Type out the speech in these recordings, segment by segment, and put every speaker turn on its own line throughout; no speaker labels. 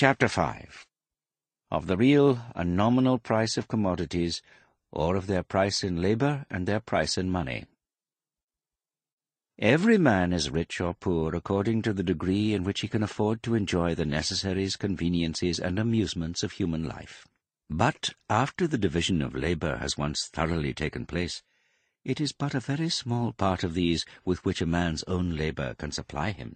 Chapter 5. Of the real and nominal price of commodities, or of their price in labor and their price in money. Every man is rich or poor according to the degree in which he can afford to enjoy the necessaries, conveniences, and amusements of human life. But after the division of labor has once thoroughly taken place, it is but a very small part of these with which a man's own labor can supply him.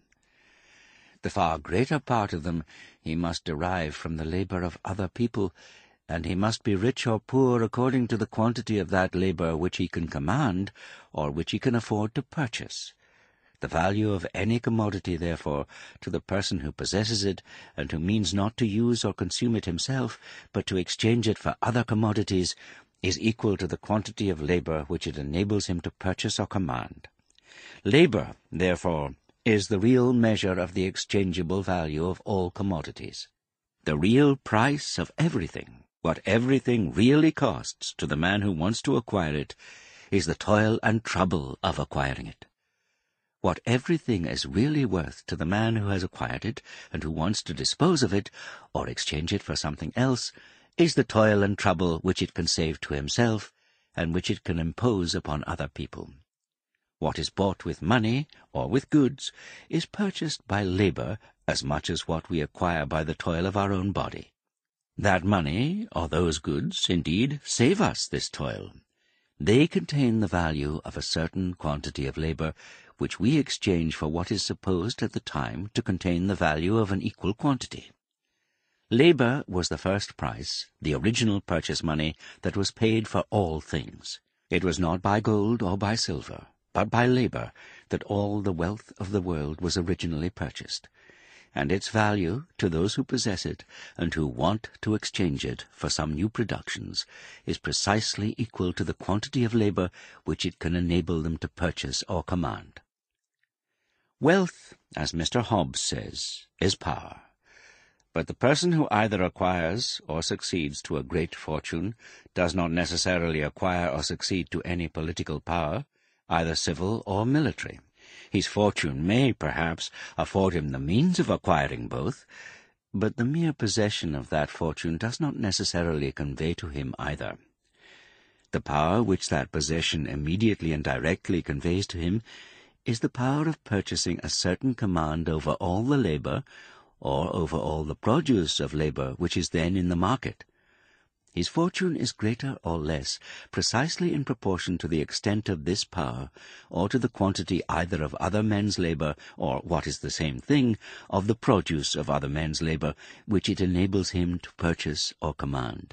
The far greater part of them he must derive from the labor of other people, and he must be rich or poor according to the quantity of that labor which he can command, or which he can afford to purchase. The value of any commodity, therefore, to the person who possesses it, and who means not to use or consume it himself, but to exchange it for other commodities, is equal to the quantity of labor which it enables him to purchase or command. Labor, therefore, is the real measure of the exchangeable value of all commodities. The real price of everything, what everything really costs to the man who wants to acquire it, is the toil and trouble of acquiring it. What everything is really worth to the man who has acquired it and who wants to dispose of it, or exchange it for something else, is the toil and trouble which it can save to himself, and which it can impose upon other people. What is bought with money, or with goods, is purchased by labor as much as what we acquire by the toil of our own body. That money, or those goods, indeed, save us this toil. They contain the value of a certain quantity of labor, which we exchange for what is supposed at the time to contain the value of an equal quantity. Labor was the first price, the original purchase money that was paid for all things. It was not by gold or by silver, but by labor, that all the wealth of the world was originally purchased, and its value, to those who possess it, and who want to exchange it for some new productions, is precisely equal to the quantity of labor which it can enable them to purchase or command. Wealth, as Mr. Hobbes says, is power. But the person who either acquires or succeeds to a great fortune does not necessarily acquire or succeed to any political power, either civil or military. His fortune may, perhaps, afford him the means of acquiring both, but the mere possession of that fortune does not necessarily convey to him either. The power which that possession immediately and directly conveys to him is the power of purchasing a certain command over all the labor, or over all the produce of labor which is then in the market. His fortune is greater or less precisely in proportion to the extent of this power, or to the quantity either of other men's labor, or, what is the same thing, of the produce of other men's labor, which it enables him to purchase or command.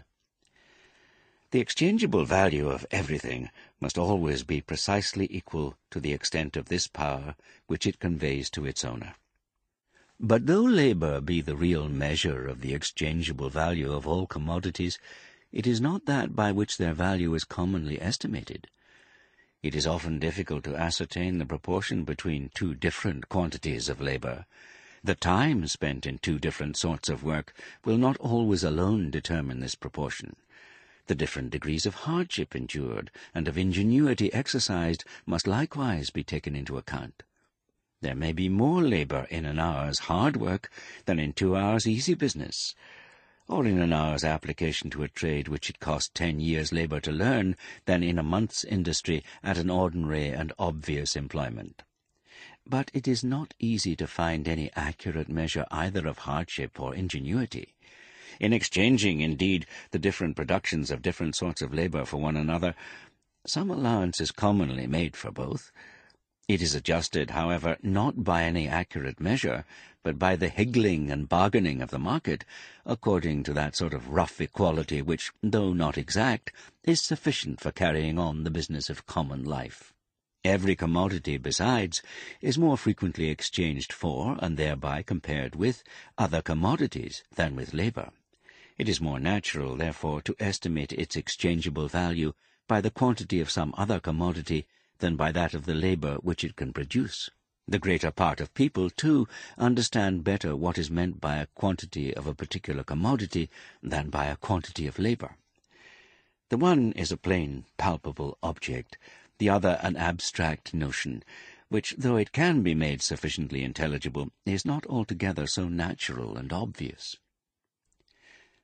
The exchangeable value of everything must always be precisely equal to the extent of this power which it conveys to its owner. But though labor be the real measure of the exchangeable value of all commodities, it is not that by which their value is commonly estimated. It is often difficult to ascertain the proportion between two different quantities of labor. The time spent in two different sorts of work will not always alone determine this proportion. The different degrees of hardship endured and of ingenuity exercised must likewise be taken into account. There may be more labor in an hour's hard work than in 2 hours' easy business, or in an hour's application to a trade which it cost 10 years' labor to learn than in a month's industry at an ordinary and obvious employment. But it is not easy to find any accurate measure either of hardship or ingenuity. In exchanging, indeed, the different productions of different sorts of labor for one another, some allowance is commonly made for both. It is adjusted, however, not by any accurate measure, but by the higgling and bargaining of the market, according to that sort of rough equality which, though not exact, is sufficient for carrying on the business of common life. Every commodity, besides, is more frequently exchanged for, and thereby compared with, other commodities than with labor. It is more natural, therefore, to estimate its exchangeable value by the quantity of some other commodity than by that of the labor which it can produce. The greater part of people, too, understand better what is meant by a quantity of a particular commodity than by a quantity of labor. The one is a plain, palpable object, the other an abstract notion, which, though it can be made sufficiently intelligible, is not altogether so natural and obvious.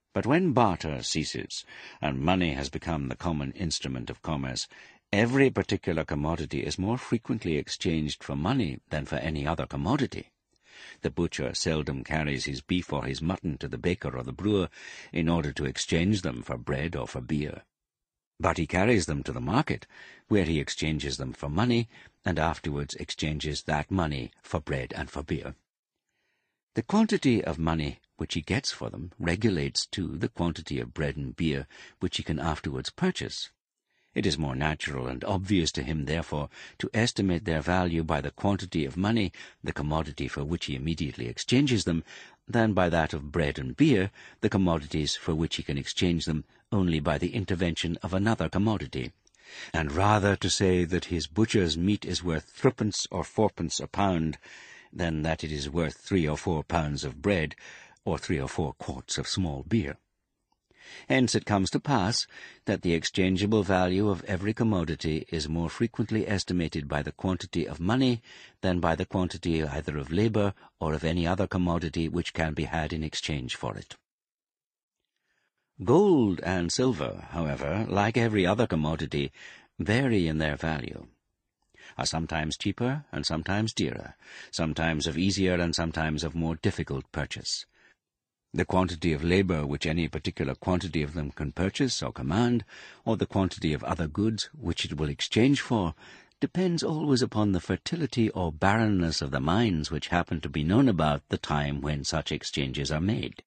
But when barter ceases, and money has become the common instrument of commerce, every particular commodity is more frequently exchanged for money than for any other commodity. The butcher seldom carries his beef or his mutton to the baker or the brewer in order to exchange them for bread or for beer. But he carries them to the market, where he exchanges them for money, and afterwards exchanges that money for bread and for beer. The quantity of money which he gets for them regulates, too, the quantity of bread and beer which he can afterwards purchase. It is more natural and obvious to him, therefore, to estimate their value by the quantity of money, the commodity for which he immediately exchanges them, than by that of bread and beer, the commodities for which he can exchange them only by the intervention of another commodity. And rather to say that his butcher's meat is worth 3 or 4 a pound, than that it is worth 3 or 4 pounds of bread, or 3 or 4 quarts of small beer. Hence it comes to pass that the exchangeable value of every commodity is more frequently estimated by the quantity of money than by the quantity either of labour or of any other commodity which can be had in exchange for it. Gold and silver, however, like every other commodity, vary in their value, are sometimes cheaper and sometimes dearer, sometimes of easier and sometimes of more difficult purchase. The quantity of labour which any particular quantity of them can purchase or command, or the quantity of other goods which it will exchange for, depends always upon the fertility or barrenness of the mines which happen to be known about the time when such exchanges are made.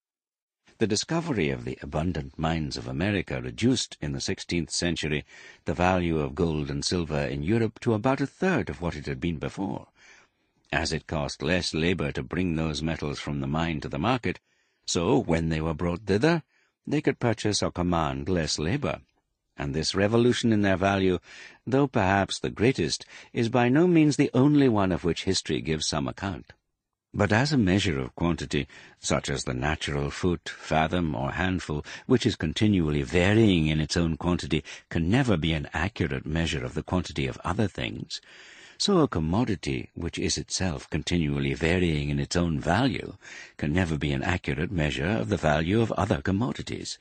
The discovery of the abundant mines of America reduced, in the 16th century, the value of gold and silver in Europe to about 1/3 of what it had been before. As it cost less labour to bring those metals from the mine to the market, so, when they were brought thither, they could purchase or command less labour. And this revolution in their value, though perhaps the greatest, is by no means the only one of which history gives some account. But as a measure of quantity, such as the natural foot, fathom, or handful, which is continually varying in its own quantity, can never be an accurate measure of the quantity of other things, so a commodity which is itself continually varying in its own value can never be an accurate measure of the value of other commodities.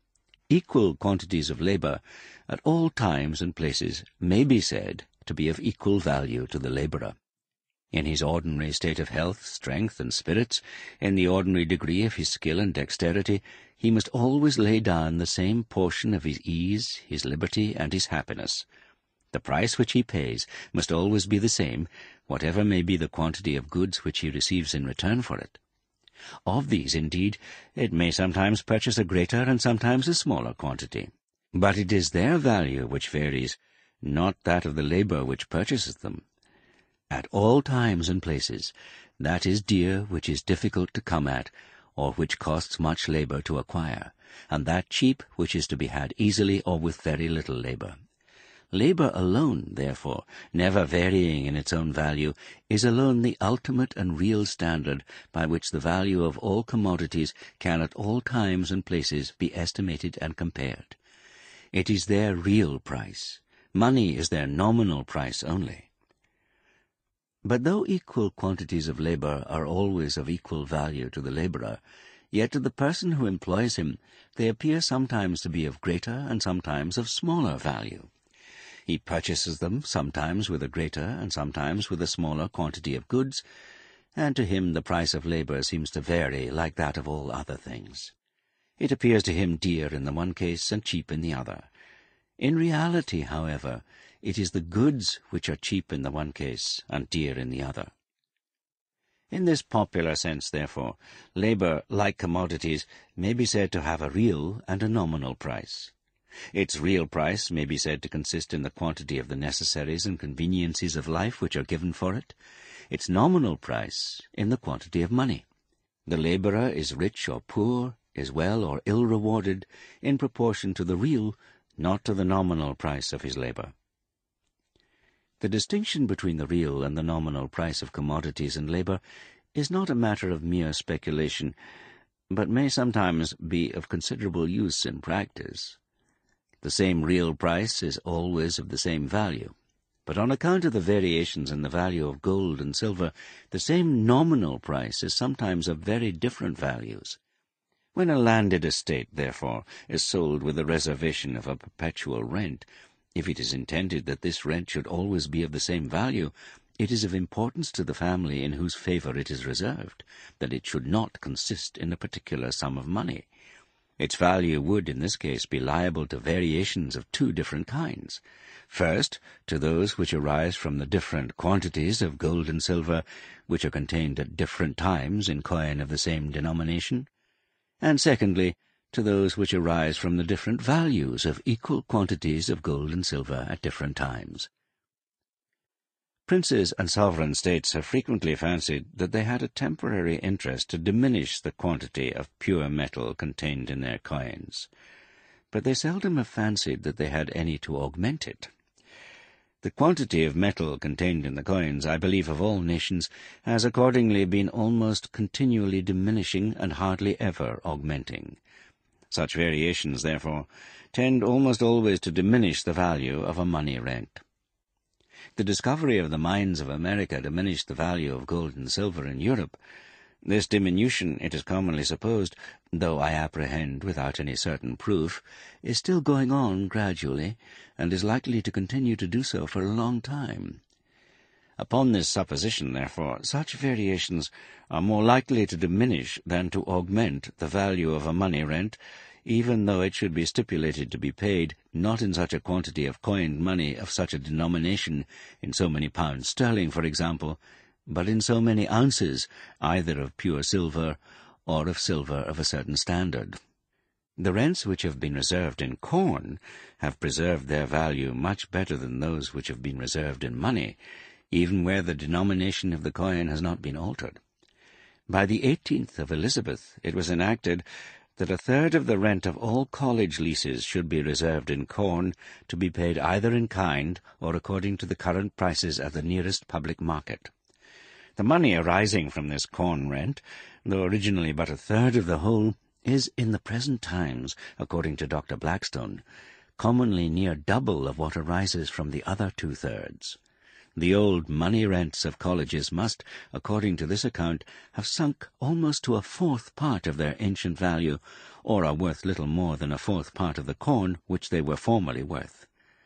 Equal quantities of labour at all times and places may be said to be of equal value to the labourer. In his ordinary state of health, strength, and spirits, in the ordinary degree of his skill and dexterity, he must always lay down the same portion of his ease, his liberty, and his happiness. The price which he pays must always be the same, whatever may be the quantity of goods which he receives in return for it. Of these, indeed, it may sometimes purchase a greater and sometimes a smaller quantity. But it is their value which varies, not that of the labour which purchases them. At all times and places, that is dear which is difficult to come at, or which costs much labour to acquire, and that cheap which is to be had easily or with very little labour. Labour alone, therefore, never varying in its own value, is alone the ultimate and real standard by which the value of all commodities can at all times and places be estimated and compared. It is their real price. Money is their nominal price only. But though equal quantities of labour are always of equal value to the labourer, yet to the person who employs him they appear sometimes to be of greater and sometimes of smaller value. He purchases them sometimes with a greater and sometimes with a smaller quantity of goods, and to him the price of labour seems to vary like that of all other things. It appears to him dear in the one case and cheap in the other. In reality, however, it is the goods which are cheap in the one case and dear in the other. In this popular sense, therefore, labour, like commodities, may be said to have a real and a nominal price. Its real price may be said to consist in the quantity of the necessaries and conveniences of life which are given for it, its nominal price in the quantity of money. The labourer is rich or poor, is well or ill rewarded, in proportion to the real, not to the nominal price of his labour. The distinction between the real and the nominal price of commodities and labour is not a matter of mere speculation, but may sometimes be of considerable use in practice. The same real price is always of the same value, but on account of the variations in the value of gold and silver, the same nominal price is sometimes of very different values. When a landed estate, therefore, is sold with the reservation of a perpetual rent, if it is intended that this rent should always be of the same value, it is of importance to the family in whose favour it is reserved, that it should not consist in a particular sum of money. Its value would, in this case, be liable to variations of two different kinds. First, to those which arise from the different quantities of gold and silver which are contained at different times in coin of the same denomination, and secondly, to those which arise from the different values of equal quantities of gold and silver at different times. Princes and sovereign states have frequently fancied that they had a temporary interest to diminish the quantity of pure metal contained in their coins, but they seldom have fancied that they had any to augment it. The quantity of metal contained in the coins, I believe, of all nations, has accordingly been almost continually diminishing and hardly ever augmenting. Such variations, therefore, tend almost always to diminish the value of a money rent. The discovery of the mines of America diminished the value of gold and silver in Europe. This diminution, it is commonly supposed, though I apprehend without any certain proof, is still going on gradually, and is likely to continue to do so for a long time. Upon this supposition, therefore, such variations are more likely to diminish than to augment the value of a money rent, even though it should be stipulated to be paid, not in such a quantity of coined money of such a denomination, in so many pounds sterling, for example, but in so many ounces, either of pure silver or of silver of a certain standard. The rents which have been reserved in corn have preserved their value much better than those which have been reserved in money, even where the denomination of the coin has not been altered. By the 18th of Elizabeth it was enacted that a third of the rent of all college leases should be reserved in corn, to be paid either in kind or according to the current prices at the nearest public market. The money arising from this corn rent, though originally but a third of the whole, is in the present times, according to Dr. Blackstone, commonly near double of what arises from the other 2/3. The old money rents of colleges must, according to this account, have sunk almost to a 1/4 part of their ancient value, or are worth little more than a 1/4 part of the corn which they were formerly worth.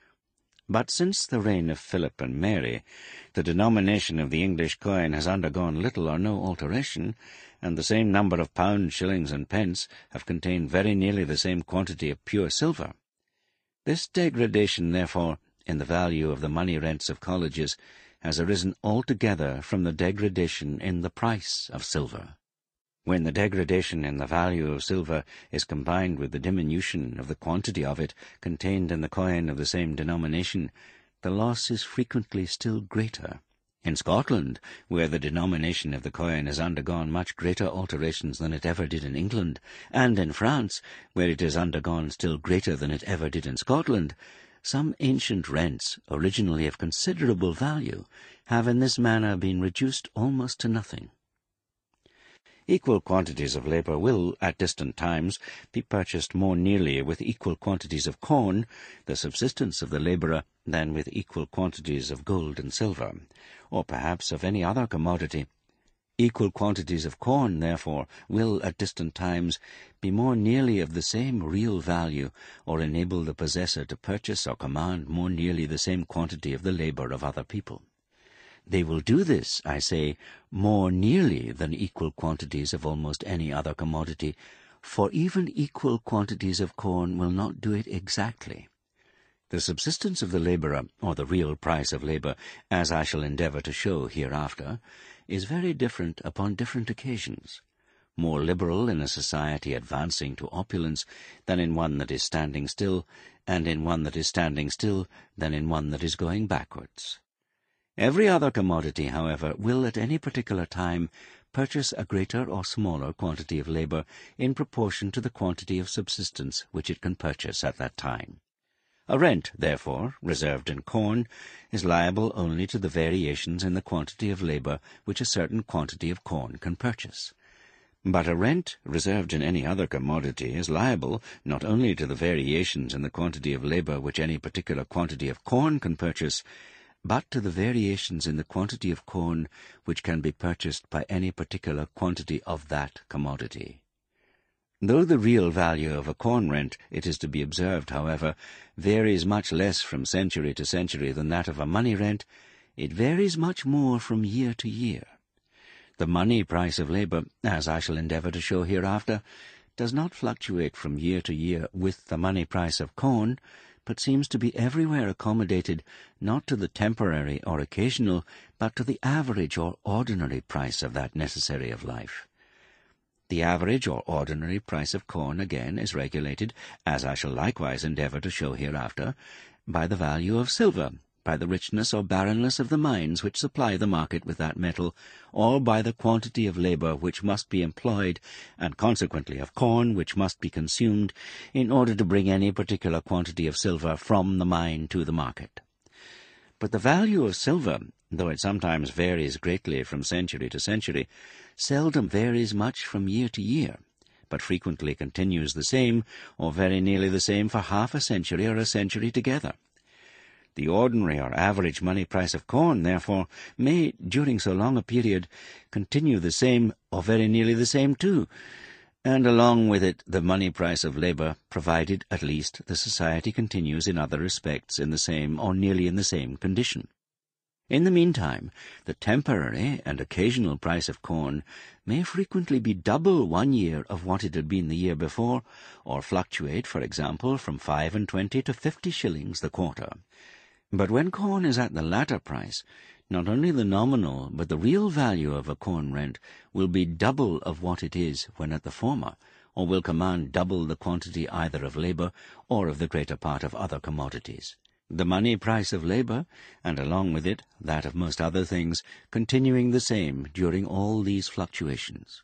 But since the reign of Philip and Mary, the denomination of the English coin has undergone little or no alteration, and the same number of pounds, shillings, and pence have contained very nearly the same quantity of pure silver. This degradation, therefore, in the value of the money rents of colleges has arisen altogether from the degradation in the price of silver. When the degradation in the value of silver is combined with the diminution of the quantity of it contained in the coin of the same denomination, the loss is frequently still greater. In Scotland, where the denomination of the coin has undergone much greater alterations than it ever did in England, and in France, where it has undergone still greater than it ever did in Scotland, some ancient rents, originally of considerable value, have in this manner been reduced almost to nothing. Equal quantities of labour will, at distant times, be purchased more nearly with equal quantities of corn, the subsistence of the labourer, than with equal quantities of gold and silver, or perhaps of any other commodity. Equal quantities of corn, therefore, will, at distant times, be more nearly of the same real value, or enable the possessor to purchase or command more nearly the same quantity of the labour of other people. They will do this, I say, more nearly than equal quantities of almost any other commodity, for even equal quantities of corn will not do it exactly. The subsistence of the labourer, or the real price of labour, as I shall endeavour to show hereafter, is very different upon different occasions, more liberal in a society advancing to opulence than in one that is standing still, and in one that is standing still than in one that is going backwards. Every other commodity, however, will at any particular time purchase a greater or smaller quantity of labour in proportion to the quantity of subsistence which it can purchase at that time. A rent, therefore, reserved in corn, is liable only to the variations in the quantity of labour which a certain quantity of corn can purchase. But a rent reserved in any other commodity is liable not only to the variations in the quantity of labour which any particular quantity of corn can purchase, but to the variations in the quantity of corn which can be purchased by any particular quantity of that commodity. Though the real value of a corn rent, it is to be observed, however, varies much less from century to century than that of a money rent, it varies much more from year to year. The money price of labour, as I shall endeavour to show hereafter, does not fluctuate from year to year with the money price of corn, but seems to be everywhere accommodated not to the temporary or occasional, but to the average or ordinary price of that necessary of life. The average or ordinary price of corn, again, is regulated, as I shall likewise endeavour to show hereafter, by the value of silver, by the richness or barrenness of the mines which supply the market with that metal, or by the quantity of labour which must be employed, and consequently of corn which must be consumed, in order to bring any particular quantity of silver from the mine to the market. But the value of silver, though it sometimes varies greatly from century to century, seldom varies much from year to year, but frequently continues the same, or very nearly the same, for half a century or a century together. The ordinary or average money price of corn, therefore, may, during so long a period, continue the same, or very nearly the same too, and along with it the money price of labour, provided, at least, the society continues in other respects in the same, or nearly in the same condition. In the meantime, the temporary and occasional price of corn may frequently be double one year of what it had been the year before, or fluctuate, for example, from 25 to 50 shillings the quarter. But when corn is at the latter price, not only the nominal but the real value of a corn rent will be double of what it is when at the former, or will command double the quantity either of labour or of the greater part of other commodities. The money price of labour, and along with it that of most other things, continuing the same during all these fluctuations.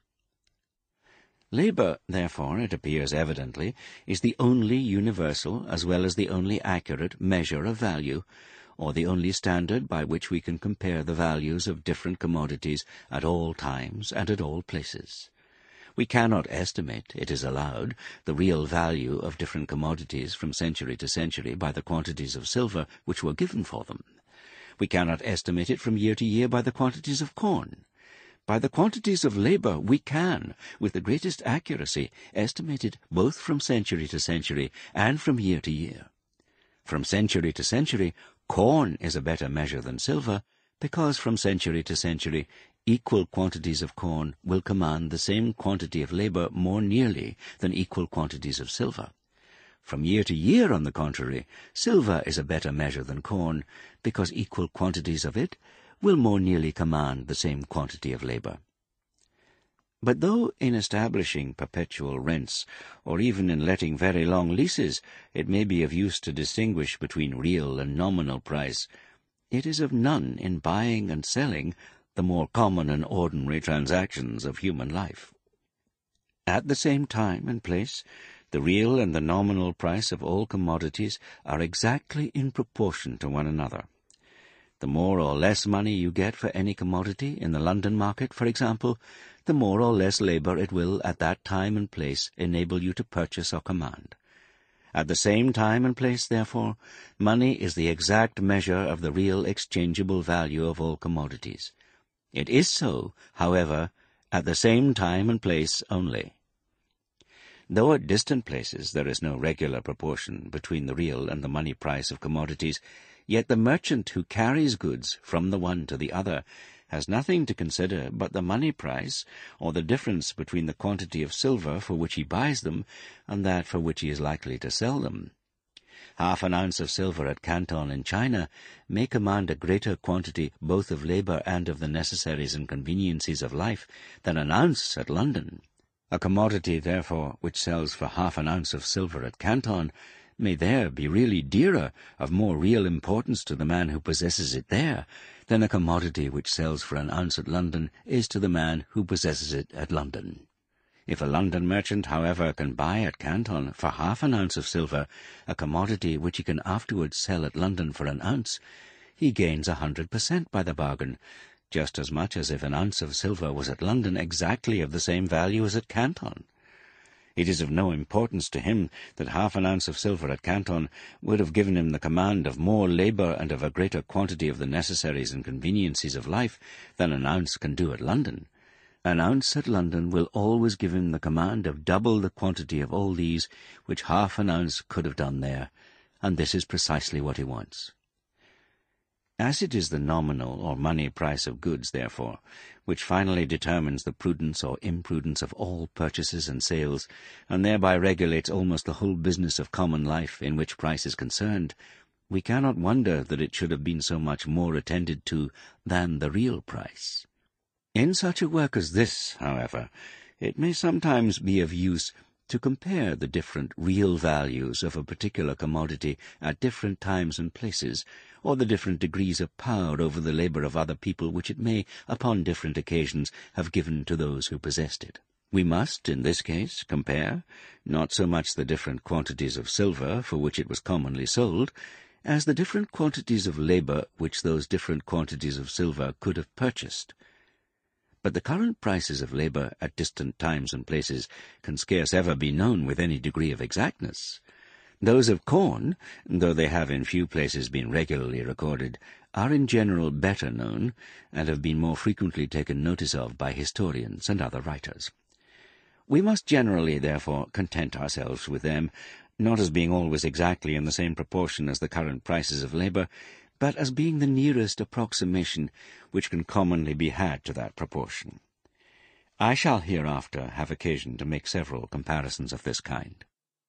Labour, therefore, it appears evidently, is the only universal as well as the only accurate measure of value, or the only standard by which we can compare the values of different commodities at all times and at all places. We cannot estimate, it is allowed, the real value of different commodities from century to century by the quantities of silver which were given for them. We cannot estimate it from year to year by the quantities of corn. By the quantities of labour we can, with the greatest accuracy, estimate it both from century to century and from year to year. From century to century, corn is a better measure than silver, because from century to century equal quantities of corn will command the same quantity of labour more nearly than equal quantities of silver. From year to year, on the contrary, silver is a better measure than corn, because equal quantities of it will more nearly command the same quantity of labour. But though in establishing perpetual rents, or even in letting very long leases, it may be of use to distinguish between real and nominal price, it is of none in buying and selling the more common and ordinary transactions of human life. At the same time and place, the real and the nominal price of all commodities are exactly in proportion to one another. The more or less money you get for any commodity in the London market, for example, the more or less labour it will at that time and place enable you to purchase or command. At the same time and place, therefore, money is the exact measure of the real exchangeable value of all commodities. It is so, however, at the same time and place only. Though at distant places there is no regular proportion between the real and the money price of commodities, yet the merchant who carries goods from the one to the other has nothing to consider but the money price, or the difference between the quantity of silver for which he buys them and that for which he is likely to sell them. Half an ounce of silver at Canton in China may command a greater quantity both of labour and of the necessaries and conveniencies of life than an ounce at London. A commodity, therefore, which sells for half an ounce of silver at Canton may there be really dearer, of more real importance to the man who possesses it there, than a commodity which sells for an ounce at London is to the man who possesses it at London. If a London merchant, however, can buy at Canton for half an ounce of silver a commodity which he can afterwards sell at London for an ounce, he gains 100% by the bargain, just as much as if an ounce of silver was at London exactly of the same value as at Canton. It is of no importance to him that half an ounce of silver at Canton would have given him the command of more labour and of a greater quantity of the necessaries and conveniencies of life than an ounce can do at London. An ounce at London will always give him the command of double the quantity of all these which half an ounce could have done there, and this is precisely what he wants. As it is the nominal or money price of goods, therefore, which finally determines the prudence or imprudence of all purchases and sales, and thereby regulates almost the whole business of common life in which price is concerned, we cannot wonder that it should have been so much more attended to than the real price. In such a work as this, however, it may sometimes be of use to compare the different real values of a particular commodity at different times and places, or the different degrees of power over the labour of other people which it may, upon different occasions, have given to those who possessed it. We must, in this case, compare, not so much the different quantities of silver for which it was commonly sold, as the different quantities of labour which those different quantities of silver could have purchased. But the current prices of labour at distant times and places can scarce ever be known with any degree of exactness. Those of corn, though they have in few places been regularly recorded, are in general better known, and have been more frequently taken notice of by historians and other writers. We must generally, therefore, content ourselves with them, not as being always exactly in the same proportion as the current prices of labour, but as being the nearest approximation which can commonly be had to that proportion. I shall hereafter have occasion to make several comparisons of this kind.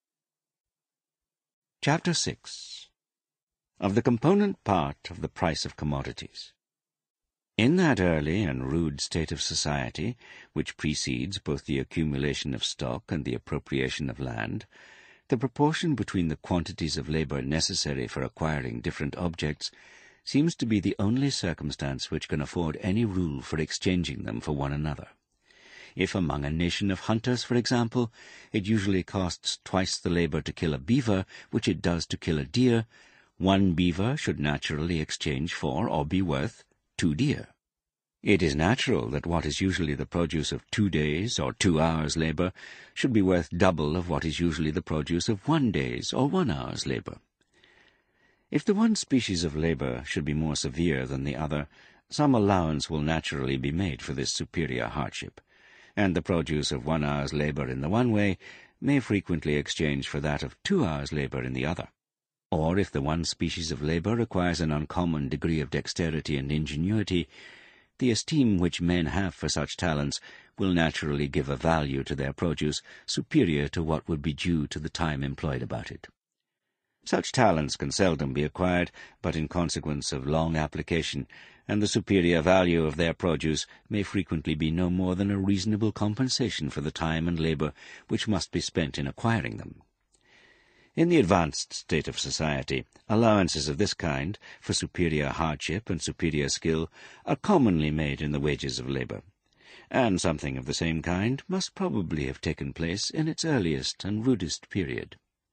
Chapter 6. Of the component part of the price of commodities. In that early and rude state of society, which precedes both the accumulation of stock and the appropriation of land, the proportion between the quantities of labour necessary for acquiring different objects seems to be the only circumstance which can afford any rule for exchanging them for one another. If among a nation of hunters, for example, it usually costs twice the labour to kill a beaver which it does to kill a deer, one beaver should naturally exchange for, or be worth, 2 deer. It is natural that what is usually the produce of 2 days or 2 hours' labour should be worth double of what is usually the produce of 1 day's or 1 hour's labour. If the one species of labour should be more severe than the other, some allowance will naturally be made for this superior hardship, and the produce of 1 hour's labour in the one way may frequently exchange for that of 2 hours' labour in the other. Or if the one species of labour requires an uncommon degree of dexterity and ingenuity, the esteem which men have for such talents will naturally give a value to their produce superior to what would be due to the time employed about it. Such talents can seldom be acquired but in consequence of long application, and the superior value of their produce may frequently be no more than a reasonable compensation for the time and labour which must be spent in acquiring them. In the advanced state of society, allowances of this kind, for superior hardship and superior skill, are commonly made in the wages of labour, and something of the same kind must probably have taken place in its earliest and rudest period.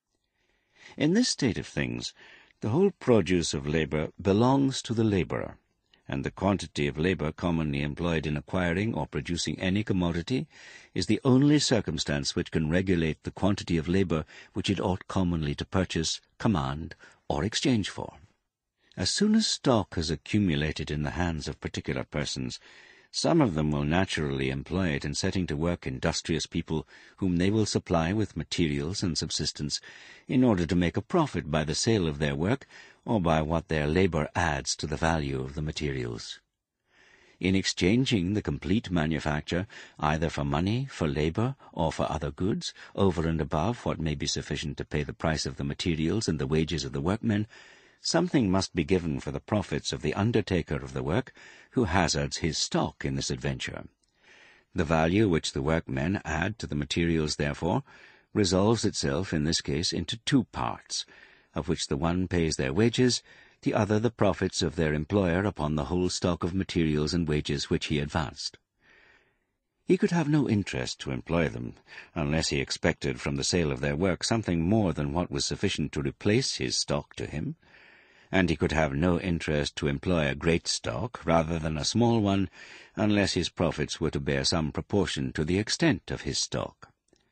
In this state of things, the whole produce of labour belongs to the labourer, and the quantity of labour commonly employed in acquiring or producing any commodity is the only circumstance which can regulate the quantity of labour which it ought commonly to purchase, command, or exchange for. As soon as stock has accumulated in the hands of particular persons, some of them will naturally employ it in setting to work industrious people whom they will supply with materials and subsistence in order to make a profit by the sale of their work or by what their labour adds to the value of the materials. In exchanging the complete manufacture, either for money, for labour, or for other goods, over and above what may be sufficient to pay the price of the materials and the wages of the workmen, something must be given for the profits of the undertaker of the work, who hazards his stock in this adventure. The value which the workmen add to the materials, therefore, resolves itself in this case into 2 parts, of which the one pays their wages, the other the profits of their employer upon the whole stock of materials and wages which he advanced. He could have no interest to employ them, unless he expected from the sale of their work something more than what was sufficient to replace his stock to him, and he could have no interest to employ a great stock rather than a small one, unless his profits were to bear some proportion to the extent of his stock.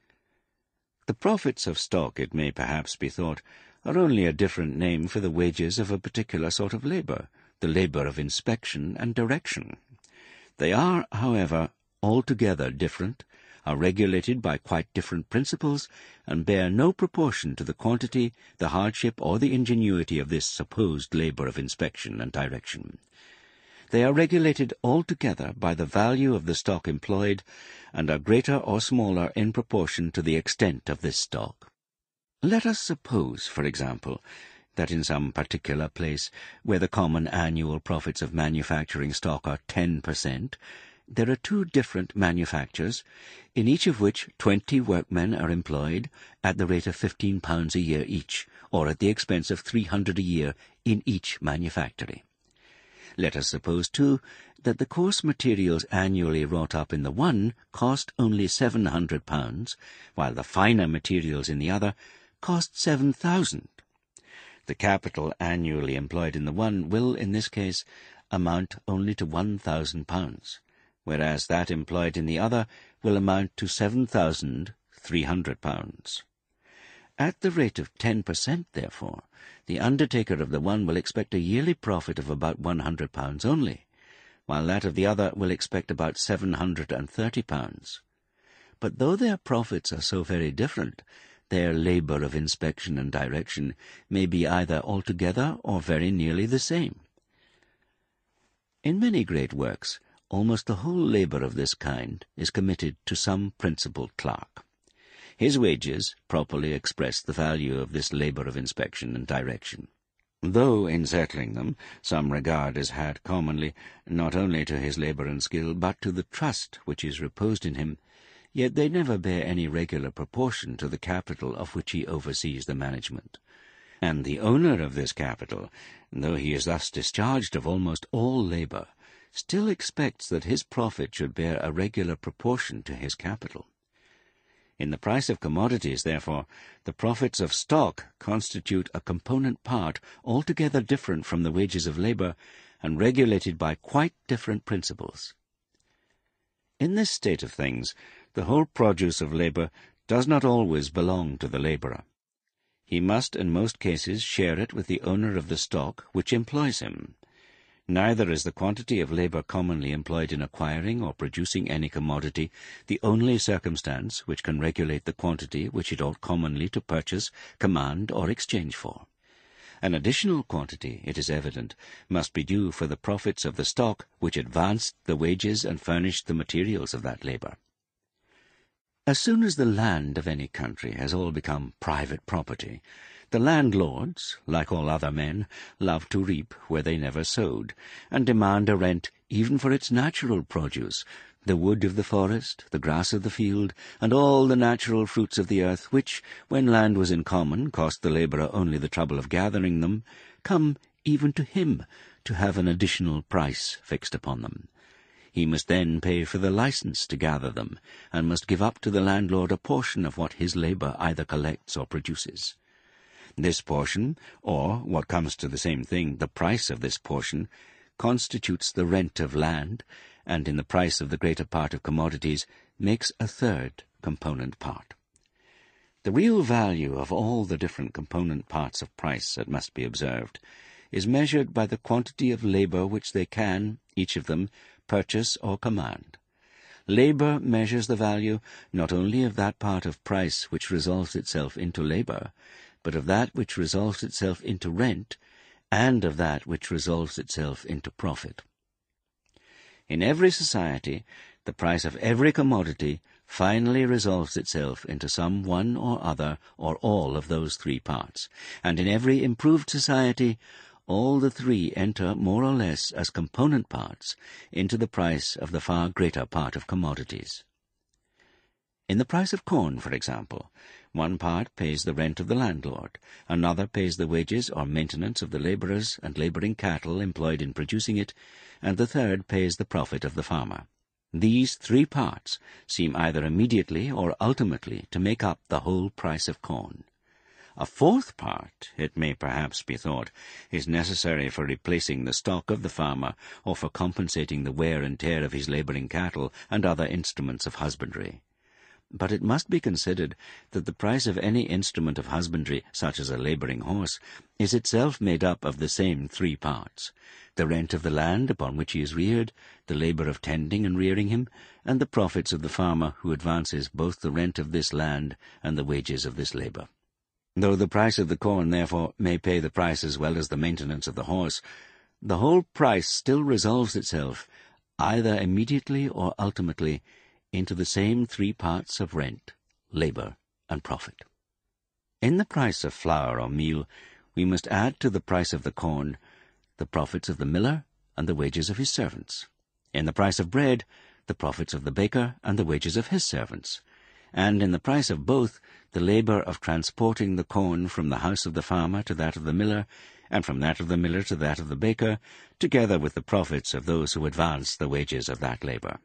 The profits of stock, it may perhaps be thought, are only a different name for the wages of a particular sort of labour, the labour of inspection and direction. They are, however, altogether different, are regulated by quite different principles, and bear no proportion to the quantity, the hardship, or the ingenuity of this supposed labor of inspection and direction. They are regulated altogether by the value of the stock employed, and are greater or smaller in proportion to the extent of this stock. Let us suppose, for example, that in some particular place, where the common annual profits of manufacturing stock are 10%, there are 2 different manufactures, in each of which 20 workmen are employed at the rate of £15 a year each, or at the expense of £300 a year in each manufactory. Let us suppose, too, that the coarse materials annually wrought up in the one cost only £700, while the finer materials in the other cost £7,000. The capital annually employed in the one will, in this case, amount only to £1,000, whereas that employed in the other will amount to £7,300. At the rate of 10%, therefore, the undertaker of the one will expect a yearly profit of about £100 only, while that of the other will expect about £730. But though their profits are so very different, their labour of inspection and direction may be either altogether or very nearly the same. In many great works, almost the whole labour of this kind is committed to some principal clerk. His wages properly express the value of this labour of inspection and direction, though in settling them some regard is had commonly not only to his labour and skill, but to the trust which is reposed in him, yet they never bear any regular proportion to the capital of which he oversees the management. And the owner of this capital, though he is thus discharged of almost all labour, still expects that his profit should bear a regular proportion to his capital. In the price of commodities, therefore, the profits of stock constitute a component part altogether different from the wages of labour, and regulated by quite different principles. In this state of things, the whole produce of labour does not always belong to the labourer. He must in most cases share it with the owner of the stock which employs him. Neither is the quantity of labour commonly employed in acquiring or producing any commodity the only circumstance which can regulate the quantity which it ought commonly to purchase, command, or exchange for. An additional quantity, it is evident, must be due for the profits of the stock which advanced the wages and furnished the materials of that labour. As soon as the land of any country has all become private property, the landlords, like all other men, love to reap where they never sowed, and demand a rent even for its natural produce, the wood of the forest, the grass of the field, and all the natural fruits of the earth, which, when land was in common, cost the labourer only the trouble of gathering them, come even to him to have an additional price fixed upon them. He must then pay for the licence to gather them, and must give up to the landlord a portion of what his labour either collects or produces. This portion, or, what comes to the same thing, the price of this portion, constitutes the rent of land, and in the price of the greater part of commodities makes a third component part. The real value of all the different component parts of price, it must be observed, is measured by the quantity of labour which they can, each of them, purchase or command. Labour measures the value not only of that part of price which resolves itself into labour, but of that which resolves itself into rent, and of that which resolves itself into profit. In every society, the price of every commodity finally resolves itself into some one or other or all of those 3 parts, and in every improved society, all the 3 enter more or less as component parts into the price of the far greater part of commodities. In the price of corn, for example, one part pays the rent of the landlord, another pays the wages or maintenance of the labourers and labouring cattle employed in producing it, and the third pays the profit of the farmer. These 3 parts seem either immediately or ultimately to make up the whole price of corn. A 4th part, it may perhaps be thought, is necessary for replacing the stock of the farmer or for compensating the wear and tear of his labouring cattle and other instruments of husbandry. but it must be considered that the price of any instrument of husbandry, such as a labouring horse, is itself made up of the same three parts: the rent of the land upon which he is reared, the labour of tending and rearing him, and the profits of the farmer who advances both the rent of this land and the wages of this labour. Though the price of the corn, therefore, may pay the price as well as the maintenance of the horse, the whole price still resolves itself, either immediately or ultimately, into the same three parts of rent, labour, and profit. In the price of flour or meal, we must add to the price of the corn the profits of the miller and the wages of his servants. In the price of bread, the profits of the baker and the wages of his servants. And in the price of both, the labour of transporting the corn from the house of the farmer to that of the miller, and from that of the miller to that of the baker, together with the profits of those who advance the wages of that labour.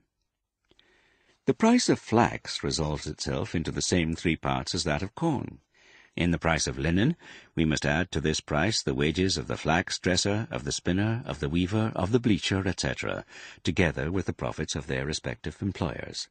The price of flax resolves itself into the same three parts as that of corn. In the price of linen, we must add to this price the wages of the flax dresser, of the spinner, of the weaver, of the bleacher, etc., together with the profits of their respective employers.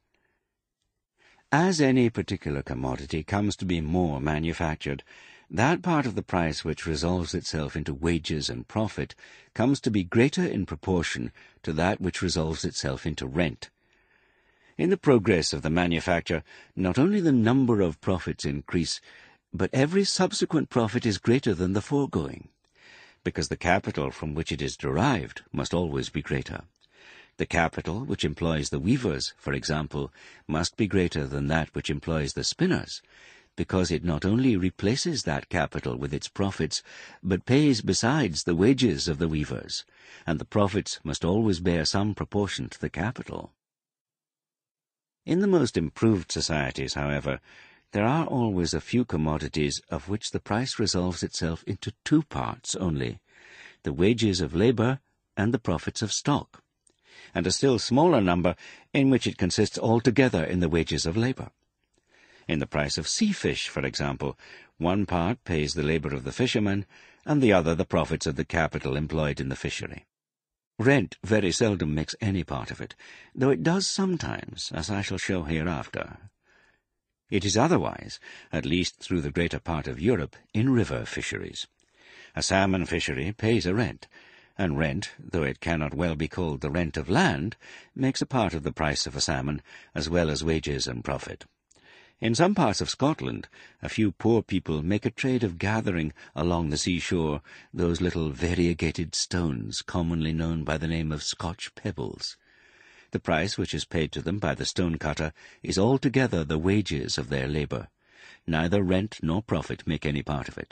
As any particular commodity comes to be more manufactured, that part of the price which resolves itself into wages and profit comes to be greater in proportion to that which resolves itself into rent. In the progress of the manufacture, not only the number of profits increase, but every subsequent profit is greater than the foregoing, because the capital from which it is derived must always be greater. The capital which employs the weavers, for example, must be greater than that which employs the spinners, because it not only replaces that capital with its profits, but pays besides the wages of the weavers, and the profits must always bear some proportion to the capital. In the most improved societies, however, there are always a few commodities of which the price resolves itself into two parts only, the wages of labour and the profits of stock, and a still smaller number in which it consists altogether in the wages of labour. In the price of sea fish, for example, one part pays the labour of the fisherman, and the other the profits of the capital employed in the fishery. Rent very seldom makes any part of it, though it does sometimes, as I shall show hereafter. It is otherwise, at least through the greater part of Europe, in river fisheries. A salmon fishery pays a rent, and rent, though it cannot well be called the rent of land, makes a part of the price of a salmon, as well as wages and profit. In some parts of Scotland, a few poor people make a trade of gathering along the seashore those little variegated stones commonly known by the name of Scotch pebbles. The price which is paid to them by the stone-cutter is altogether the wages of their labour. Neither rent nor profit make any part of it.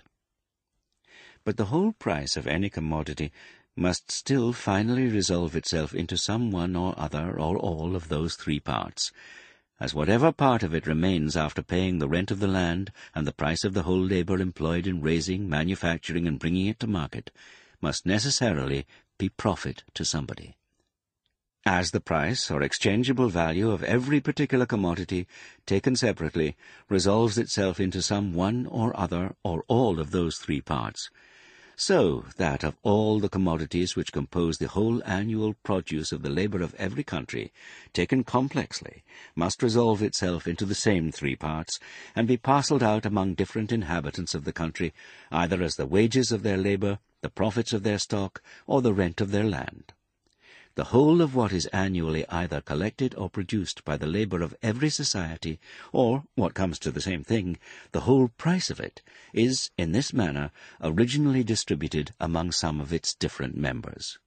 But the whole price of any commodity must still finally resolve itself into some one or other or all of those three parts, as whatever part of it remains after paying the rent of the land and the price of the whole labour employed in raising, manufacturing, and bringing it to market, must necessarily be profit to somebody. As the price or exchangeable value of every particular commodity, taken separately, resolves itself into some one or other or all of those three parts, so that of all the commodities which compose the whole annual produce of the labour of every country, taken complexly, must resolve itself into the same three parts, and be parcelled out among different inhabitants of the country, either as the wages of their labour, the profits of their stock, or the rent of their land. The whole of what is annually either collected or produced by the labour of every society, or, what comes to the same thing, the whole price of it, is, in this manner, originally distributed among some of its different members.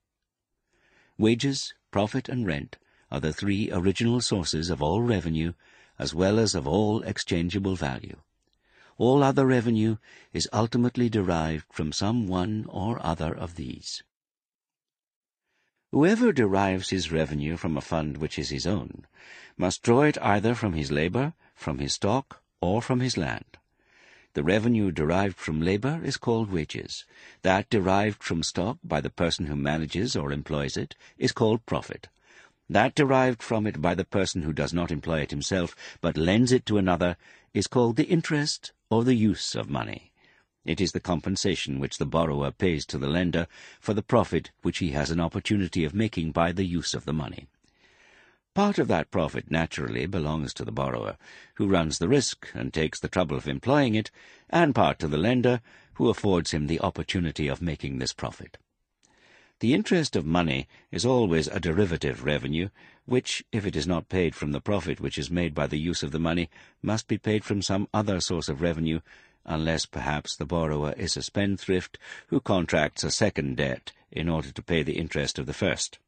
Wages, profit, and rent are the three original sources of all revenue, as well as of all exchangeable value. All other revenue is ultimately derived from some one or other of these. Whoever derives his revenue from a fund which is his own must draw it either from his labour, from his stock, or from his land. The revenue derived from labour is called wages. That derived from stock by the person who manages or employs it is called profit. That derived from it by the person who does not employ it himself, but lends it to another, is called the interest or the use of money. It is the compensation which the borrower pays to the lender for the profit which he has an opportunity of making by the use of the money. Part of that profit naturally belongs to the borrower, who runs the risk and takes the trouble of employing it, and part to the lender, who affords him the opportunity of making this profit. The interest of money is always a derivative revenue, which, if it is not paid from the profit which is made by the use of the money, must be paid from some other source of revenue, unless perhaps the borrower is a spendthrift who contracts a second debt in order to pay the interest of the first.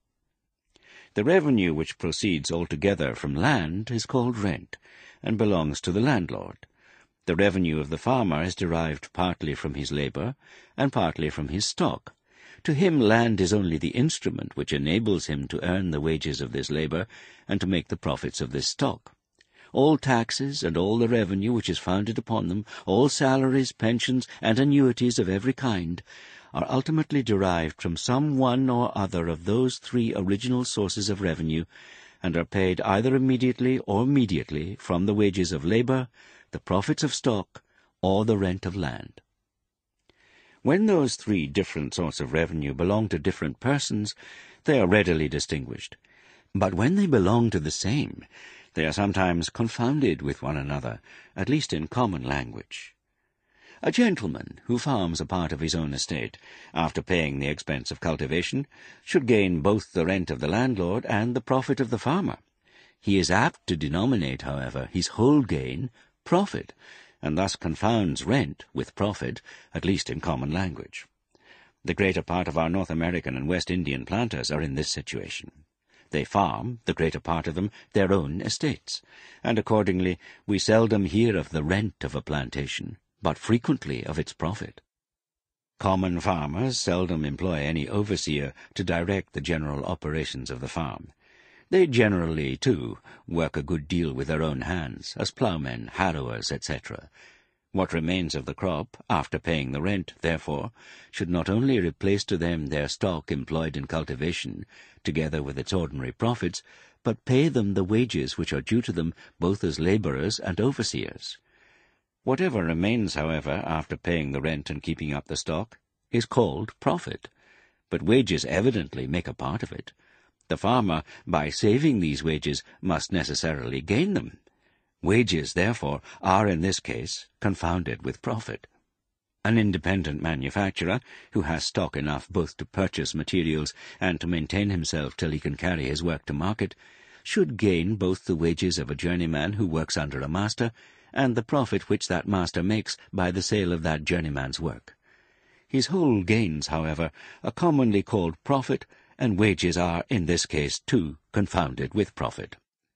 The revenue which proceeds altogether from land is called rent, and belongs to the landlord. The revenue of the farmer is derived partly from his labour, and partly from his stock. To him land is only the instrument which enables him to earn the wages of this labour, and to make the profits of this stock. All taxes, and all the revenue which is founded upon them, all salaries, pensions, and annuities of every kind, are ultimately derived from some one or other of those three original sources of revenue, and are paid either immediately or mediately from the wages of labour, the profits of stock, or the rent of land. When those three different sorts of revenue belong to different persons, they are readily distinguished. But when they belong to the same, they are sometimes confounded with one another, at least in common language. A gentleman who farms a part of his own estate, after paying the expense of cultivation, should gain both the rent of the landlord and the profit of the farmer. He is apt to denominate, however, his whole gain profit, and thus confounds rent with profit, at least in common language. The greater part of our North American and West Indian planters are in this situation. They farm, the greater part of them, their own estates, and accordingly we seldom hear of the rent of a plantation, but frequently of its profit. Common farmers seldom employ any overseer to direct the general operations of the farm. They generally, too, work a good deal with their own hands, as ploughmen, harrowers, etc. What remains of the crop, after paying the rent, therefore, should not only replace to them their stock employed in cultivation, together with its ordinary profits, but pay them the wages which are due to them both as labourers and overseers. Whatever remains, however, after paying the rent and keeping up the stock, is called profit, but wages evidently make a part of it. The farmer, by saving these wages, must necessarily gain them. Wages, therefore, are in this case confounded with profit. An independent manufacturer, who has stock enough both to purchase materials and to maintain himself till he can carry his work to market, should gain both the wages of a journeyman who works under a master, and the profit which that master makes by the sale of that journeyman's work. His whole gains, however, are commonly called profit, and wages are, in this case, too, confounded with profit.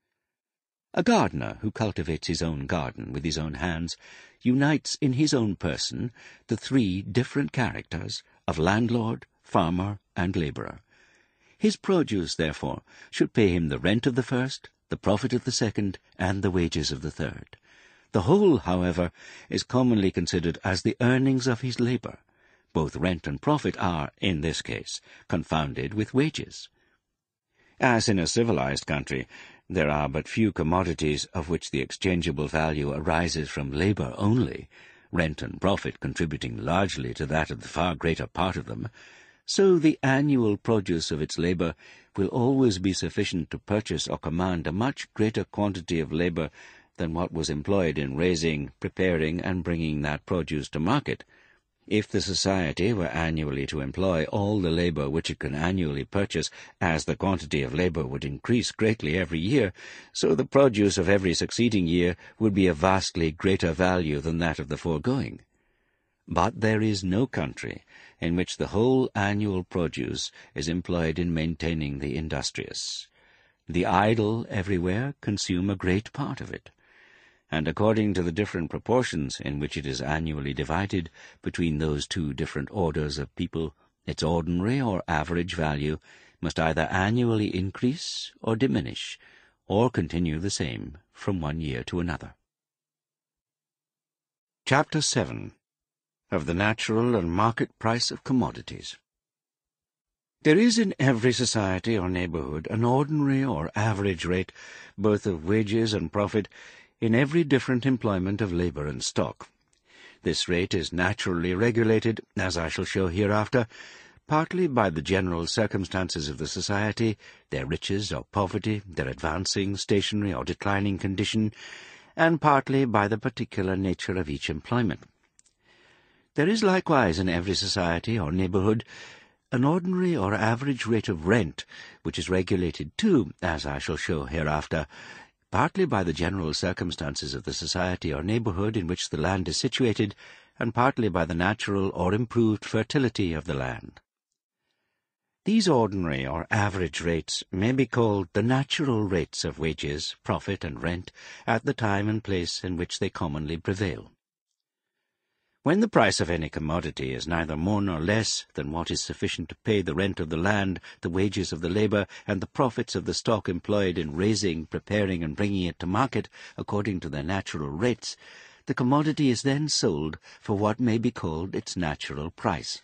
A gardener who cultivates his own garden with his own hands unites in his own person the three different characters of landlord, farmer, and labourer. His produce, therefore, should pay him the rent of the first, the profit of the second, and the wages of the third. The whole, however, is commonly considered as the earnings of his labour. Both rent and profit are, in this case, confounded with wages. As in a civilized country, there are but few commodities of which the exchangeable value arises from labour only, rent and profit contributing largely to that of the far greater part of them, so the annual produce of its labour will always be sufficient to purchase or command a much greater quantity of labour than what was employed in raising, preparing, and bringing that produce to market. If the society were annually to employ all the labour which it can annually purchase, as the quantity of labour would increase greatly every year, so the produce of every succeeding year would be of vastly greater value than that of the foregoing. But there is no country in which the whole annual produce is employed in maintaining the industrious. The idle everywhere consume a great part of it, and according to the different proportions in which it is annually divided between those two different orders of people, its ordinary or average value must either annually increase or diminish, or continue the same from one year to another. Chapter 7. Of the natural and market price of commodities. There is in every society or neighbourhood an ordinary or average rate, both of wages and profit, in every different employment of labour and stock. This rate is naturally regulated, as I shall show hereafter, partly by the general circumstances of the society, their riches or poverty, their advancing, stationary or declining condition, and partly by the particular nature of each employment. There is likewise in every society or neighbourhood an ordinary or average rate of rent, which is regulated too, as I shall show hereafter, partly by the general circumstances of the society or neighbourhood in which the land is situated, and partly by the natural or improved fertility of the land. These ordinary or average rates may be called the natural rates of wages, profit, and rent at the time and place in which they commonly prevail. When the price of any commodity is neither more nor less than what is sufficient to pay the rent of the land, the wages of the labour, and the profits of the stock employed in raising, preparing, and bringing it to market according to their natural rates, the commodity is then sold for what may be called its natural price.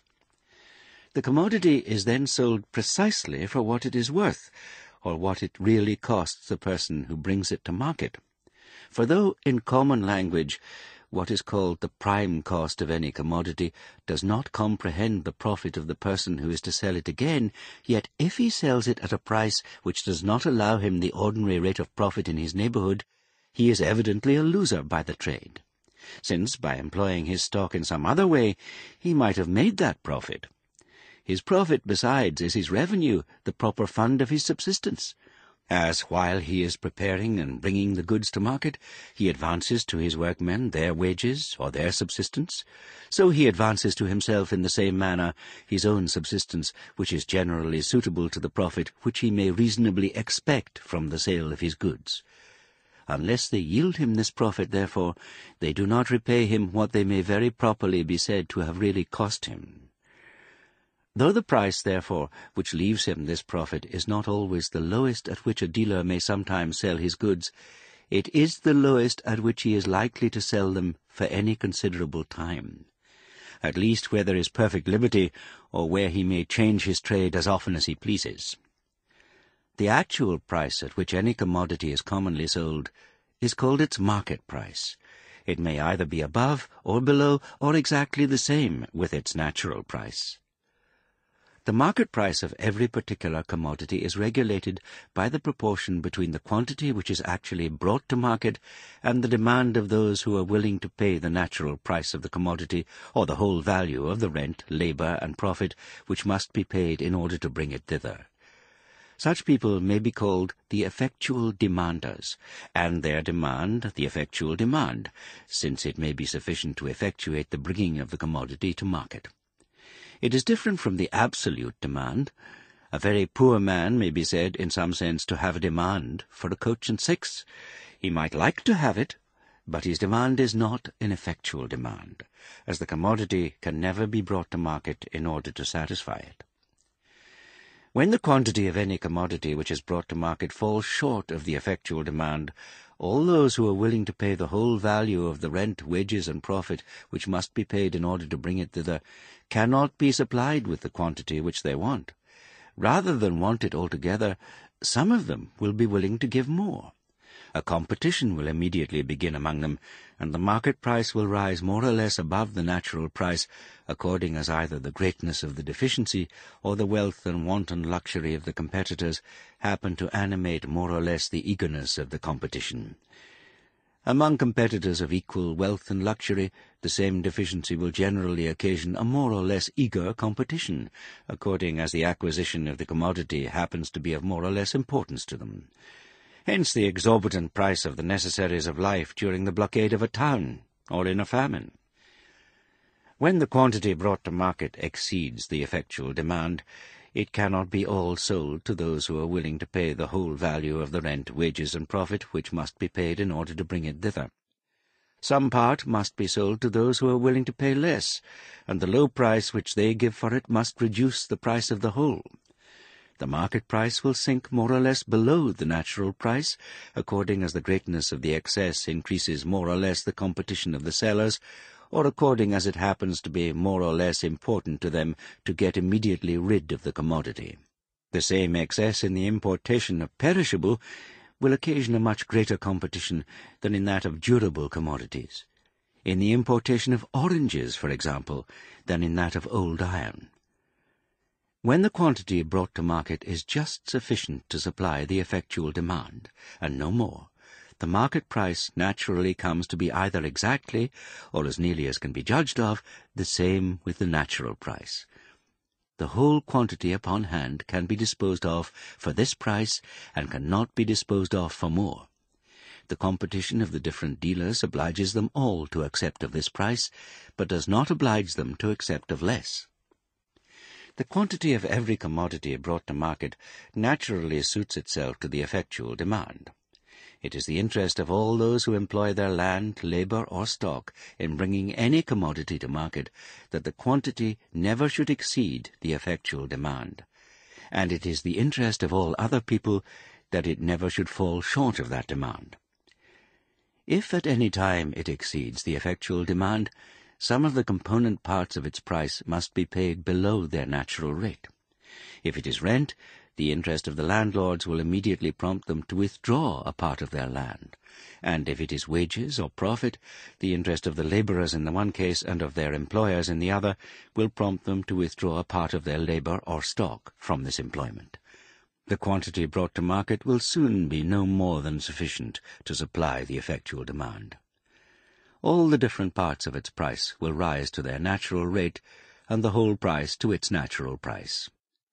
The commodity is then sold precisely for what it is worth, or what it really costs the person who brings it to market. For though, in common language, what is called the prime cost of any commodity does not comprehend the profit of the person who is to sell it again, yet if he sells it at a price which does not allow him the ordinary rate of profit in his neighbourhood, he is evidently a loser by the trade, since by employing his stock in some other way he might have made that profit. His profit, besides, is his revenue, the proper fund of his subsistence, as while he is preparing and bringing the goods to market, he advances to his workmen their wages or their subsistence, so he advances to himself in the same manner his own subsistence, which is generally suitable to the profit which he may reasonably expect from the sale of his goods. Unless they yield him this profit, therefore, they do not repay him what they may very properly be said to have really cost him. Though the price, therefore, which leaves him this profit is not always the lowest at which a dealer may sometimes sell his goods, it is the lowest at which he is likely to sell them for any considerable time, at least where there is perfect liberty, or where he may change his trade as often as he pleases. The actual price at which any commodity is commonly sold is called its market price. It may either be above or below or exactly the same with its natural price. The market price of every particular commodity is regulated by the proportion between the quantity which is actually brought to market and the demand of those who are willing to pay the natural price of the commodity, or the whole value of the rent, labour, and profit which must be paid in order to bring it thither. Such people may be called the effectual demanders, and their demand the effectual demand, since it may be sufficient to effectuate the bringing of the commodity to market. It is different from the absolute demand. A very poor man may be said, in some sense, to have a demand for a coach and six. He might like to have it, but his demand is not an effectual demand, as the commodity can never be brought to market in order to satisfy it. When the quantity of any commodity which is brought to market falls short of the effectual demand, all those who are willing to pay the whole value of the rent, wages, and profit which must be paid in order to bring it thither cannot be supplied with the quantity which they want. Rather than want it altogether, some of them will be willing to give more. A competition will immediately begin among them, and the market price will rise more or less above the natural price, according as either the greatness of the deficiency or the wealth and wanton luxury of the competitors happen to animate more or less the eagerness of the competition. Among competitors of equal wealth and luxury, the same deficiency will generally occasion a more or less eager competition, according as the acquisition of the commodity happens to be of more or less importance to them. Hence the exorbitant price of the necessaries of life during the blockade of a town, or in a famine. When the quantity brought to market exceeds the effectual demand, it cannot be all sold to those who are willing to pay the whole value of the rent, wages, and profit which must be paid in order to bring it thither. Some part must be sold to those who are willing to pay less, and the low price which they give for it must reduce the price of the whole. The market price will sink more or less below the natural price, according as the greatness of the excess increases more or less the competition of the sellers, or according as it happens to be more or less important to them to get immediately rid of the commodity. The same excess in the importation of perishable will occasion a much greater competition than in that of durable commodities, in the importation of oranges, for example, than in that of old iron. When the quantity brought to market is just sufficient to supply the effectual demand, and no more, the market price naturally comes to be either exactly, or as nearly as can be judged of, the same with the natural price. The whole quantity upon hand can be disposed of for this price, and cannot be disposed of for more. The competition of the different dealers obliges them all to accept of this price, but does not oblige them to accept of less. The quantity of every commodity brought to market naturally suits itself to the effectual demand. It is the interest of all those who employ their land, labor, or stock in bringing any commodity to market that the quantity never should exceed the effectual demand, and it is the interest of all other people that it never should fall short of that demand. If at any time it exceeds the effectual demand, some of the component parts of its price must be paid below their natural rate. If it is rent, the interest of the landlords will immediately prompt them to withdraw a part of their land, and if it is wages or profit, the interest of the laborers in the one case and of their employers in the other will prompt them to withdraw a part of their labor or stock from this employment. The quantity brought to market will soon be no more than sufficient to supply the effectual demand. All the different parts of its price will rise to their natural rate, and the whole price to its natural price.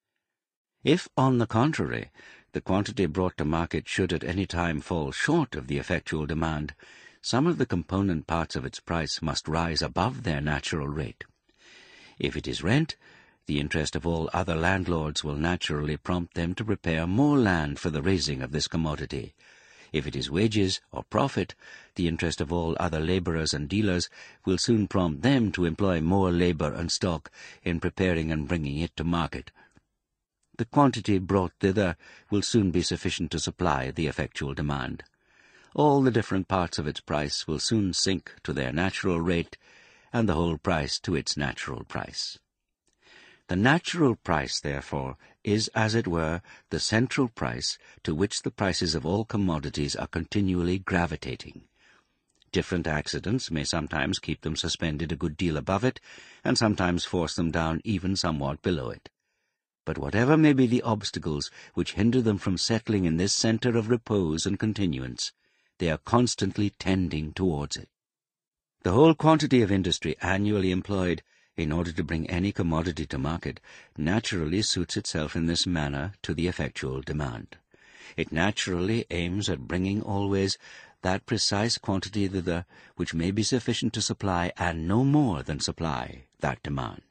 If, on the contrary, the quantity brought to market should at any time fall short of the effectual demand, some of the component parts of its price must rise above their natural rate. If it is rent, the interest of all other landlords will naturally prompt them to prepare more land for the raising of this commodity. If it is wages or profit, the interest of all other laborers and dealers will soon prompt them to employ more labor and stock in preparing and bringing it to market. The quantity brought thither will soon be sufficient to supply the effectual demand. All the different parts of its price will soon sink to their natural rate, and the whole price to its natural price. The natural price, therefore, is, as it were, the central price to which the prices of all commodities are continually gravitating. Different accidents may sometimes keep them suspended a good deal above it, and sometimes force them down even somewhat below it. But whatever may be the obstacles which hinder them from settling in this centre of repose and continuance, they are constantly tending towards it. The whole quantity of industry annually employed in order to bring any commodity to market naturally suits itself in this manner to the effectual demand. It naturally aims at bringing always that precise quantity thither which may be sufficient to supply, and no more than supply, that demand.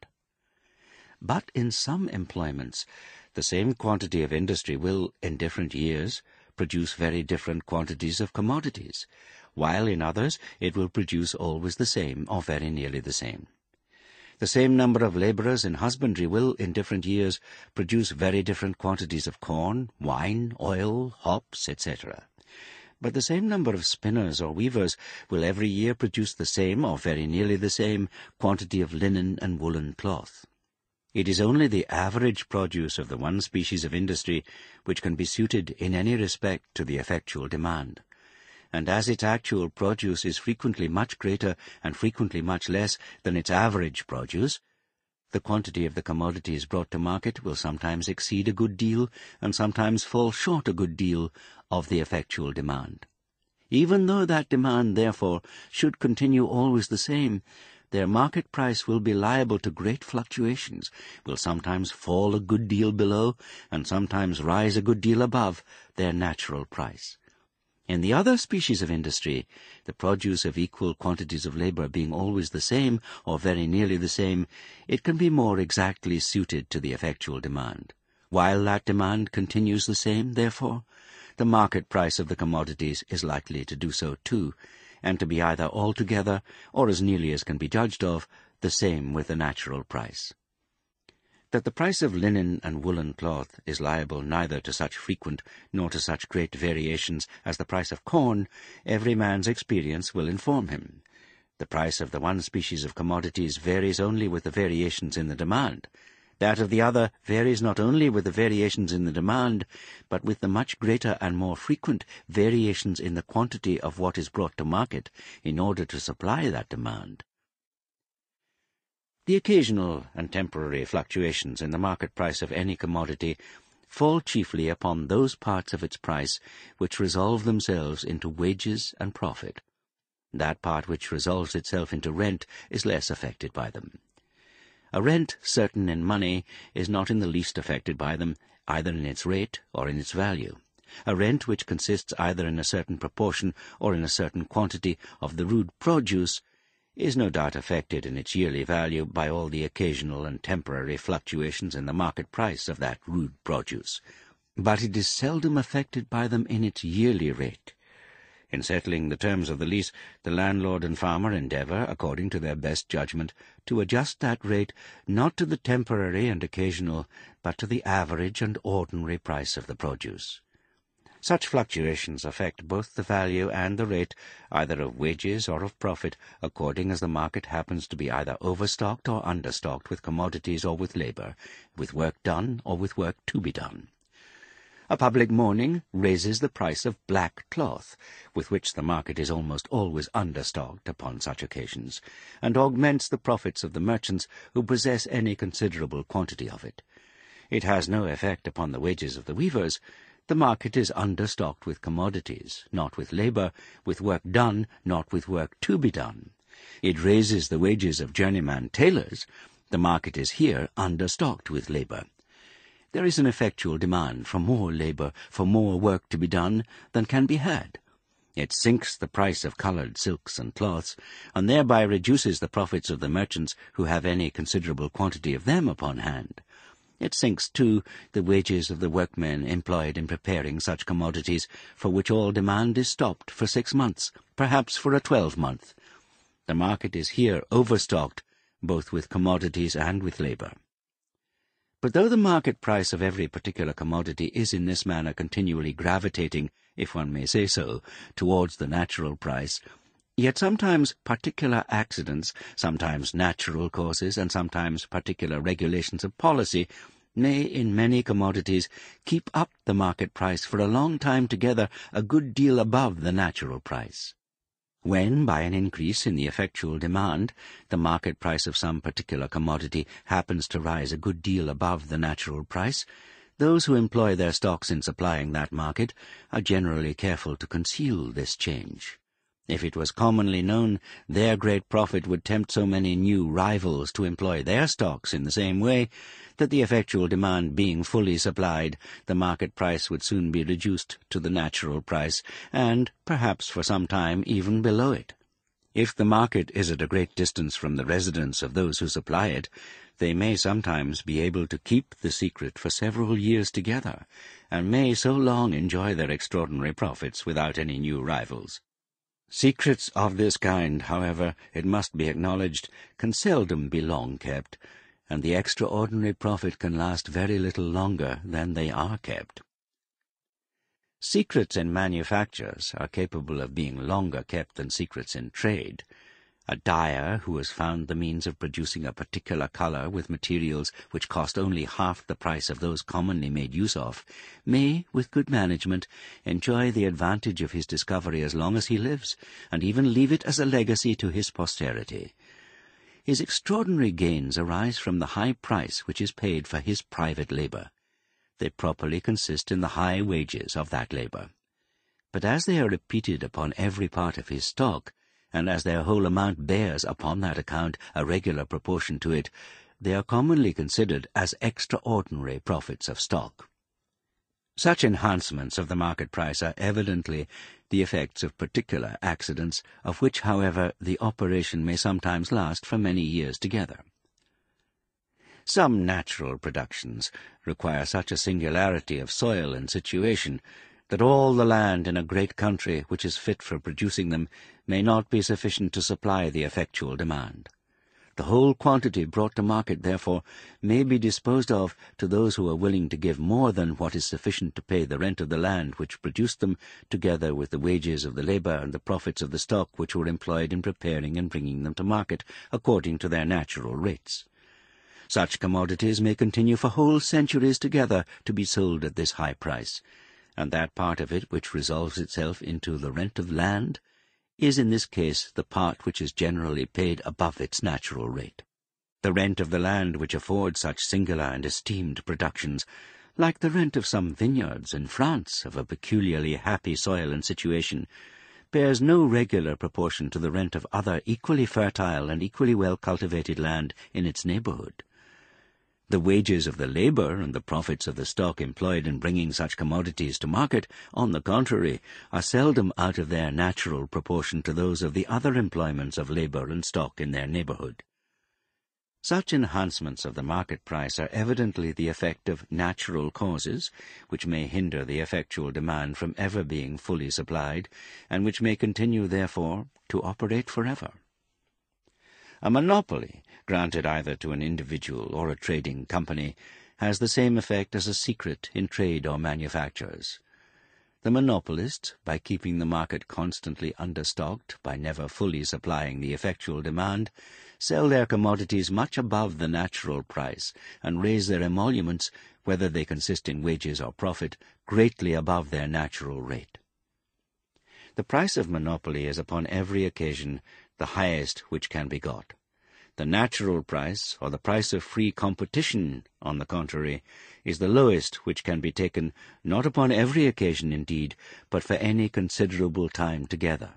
But in some employments, the same quantity of industry will, in different years, produce very different quantities of commodities, while in others it will produce always the same, or very nearly the same. The same number of laborers in husbandry will, in different years, produce very different quantities of corn, wine, oil, hops, etc. But the same number of spinners or weavers will every year produce the same, or very nearly the same, quantity of linen and woolen cloth. It is only the average produce of the one species of industry which can be suited in any respect to the effectual demand. And as its actual produce is frequently much greater and frequently much less than its average produce, the quantity of the commodities brought to market will sometimes exceed a good deal and sometimes fall short a good deal of the effectual demand. Even though that demand, therefore, should continue always the same, their market price will be liable to great fluctuations, will sometimes fall a good deal below, and sometimes rise a good deal above their natural price. In the other species of industry, the produce of equal quantities of labor being always the same, or very nearly the same, it can be more exactly suited to the effectual demand. While that demand continues the same, therefore, the market price of the commodities is likely to do so too, and to be either altogether, or as nearly as can be judged of, the same with the natural price. That the price of linen and woolen cloth is liable neither to such frequent nor to such great variations as the price of corn, every man's experience will inform him. The price of the one species of commodities varies only with the variations in the demand. That of the other varies not only with the variations in the demand, but with the much greater and more frequent variations in the quantity of what is brought to market in order to supply that demand. The occasional and temporary fluctuations in the market price of any commodity fall chiefly upon those parts of its price which resolve themselves into wages and profit. That part which resolves itself into rent is less affected by them. A rent certain in money is not in the least affected by them, either in its rate or in its value. A rent which consists either in a certain proportion or in a certain quantity of the rude produce is no doubt affected in its yearly value by all the occasional and temporary fluctuations in the market price of that rude produce, but it is seldom affected by them in its yearly rate. In settling the terms of the lease, the landlord and farmer endeavour, according to their best judgment, to adjust that rate not to the temporary and occasional, but to the average and ordinary price of the produce. Such fluctuations affect both the value and the rate, either of wages or of profit, according as the market happens to be either overstocked or understocked with commodities or with labour, with work done or with work to be done. A public mourning raises the price of black cloth, with which the market is almost always understocked upon such occasions, and augments the profits of the merchants who possess any considerable quantity of it. It has no effect upon the wages of the weavers. The market is understocked with commodities, not with labour, with work done, not with work to be done. It raises the wages of journeyman tailors. The market is here understocked with labour. There is an effectual demand for more labour, for more work to be done than can be had. It sinks the price of coloured silks and cloths, and thereby reduces the profits of the merchants who have any considerable quantity of them upon hand. It sinks, too, the wages of the workmen employed in preparing such commodities, for which all demand is stopped for 6 months, perhaps for a 12-month. The market is here overstocked, both with commodities and with labour. But though the market price of every particular commodity is in this manner continually gravitating, if one may say so, towards the natural price, yet sometimes particular accidents, sometimes natural causes, and sometimes particular regulations of policy may, in many commodities, keep up the market price for a long time together a good deal above the natural price. When, by an increase in the effectual demand, the market price of some particular commodity happens to rise a good deal above the natural price, those who employ their stocks in supplying that market are generally careful to conceal this change. If it was commonly known, their great profit would tempt so many new rivals to employ their stocks in the same way, that the effectual demand being fully supplied, the market price would soon be reduced to the natural price, and, perhaps for some time, even below it. If the market is at a great distance from the residence of those who supply it, they may sometimes be able to keep the secret for several years together, and may so long enjoy their extraordinary profits without any new rivals. Secrets of this kind, however, it must be acknowledged, can seldom be long kept, and the extraordinary profit can last very little longer than they are kept. Secrets in manufactures are capable of being longer kept than secrets in trade. A dyer who has found the means of producing a particular colour with materials which cost only half the price of those commonly made use of, may, with good management, enjoy the advantage of his discovery as long as he lives, and even leave it as a legacy to his posterity. His extraordinary gains arise from the high price which is paid for his private labour. They properly consist in the high wages of that labour. But as they are repeated upon every part of his stock, and as their whole amount bears upon that account a regular proportion to it, they are commonly considered as extraordinary profits of stock. Such enhancements of the market price are evidently the effects of particular accidents, of which, however, the operation may sometimes last for many years together. Some natural productions require such a singularity of soil and situation that all the land in a great country which is fit for producing them may not be sufficient to supply the effectual demand. The whole quantity brought to market, therefore, may be disposed of to those who are willing to give more than what is sufficient to pay the rent of the land which produced them, together with the wages of the labour and the profits of the stock which were employed in preparing and bringing them to market, according to their natural rates. Such commodities may continue for whole centuries together to be sold at this high price, and that part of it which resolves itself into the rent of land is in this case the part which is generally paid above its natural rate. The rent of the land which affords such singular and esteemed productions, like the rent of some vineyards in France of a peculiarly happy soil and situation, bears no regular proportion to the rent of other equally fertile and equally well cultivated land in its neighbourhood. The wages of the labour and the profits of the stock employed in bringing such commodities to market, on the contrary, are seldom out of their natural proportion to those of the other employments of labour and stock in their neighbourhood. Such enhancements of the market price are evidently the effect of natural causes, which may hinder the effectual demand from ever being fully supplied, and which may continue, therefore, to operate forever. A monopoly, granted either to an individual or a trading company, has the same effect as a secret in trade or manufactures. The monopolist, by keeping the market constantly understocked, by never fully supplying the effectual demand, sell their commodities much above the natural price, and raise their emoluments, whether they consist in wages or profit, greatly above their natural rate. The price of monopoly is upon every occasion the highest which can be got. The natural price, or the price of free competition, on the contrary, is the lowest which can be taken, not upon every occasion indeed, but for any considerable time together.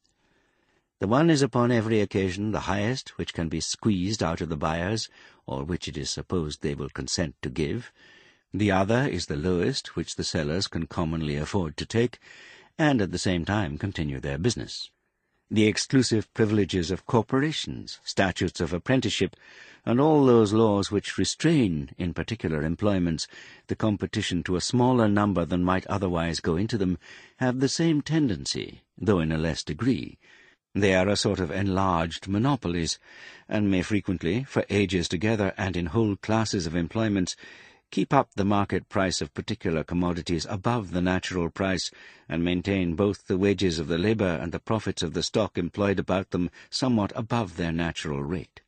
The one is upon every occasion the highest which can be squeezed out of the buyers, or which it is supposed they will consent to give. The other is the lowest which the sellers can commonly afford to take, and at the same time continue their business. The exclusive privileges of corporations, statutes of apprenticeship, and all those laws which restrain, in particular employments, the competition to a smaller number than might otherwise go into them, have the same tendency, though in a less degree. They are a sort of enlarged monopolies, and may frequently, for ages together and in whole classes of employments, keep up the market price of particular commodities above the natural price, and maintain both the wages of the labour and the profits of the stock employed about them somewhat above their natural rate.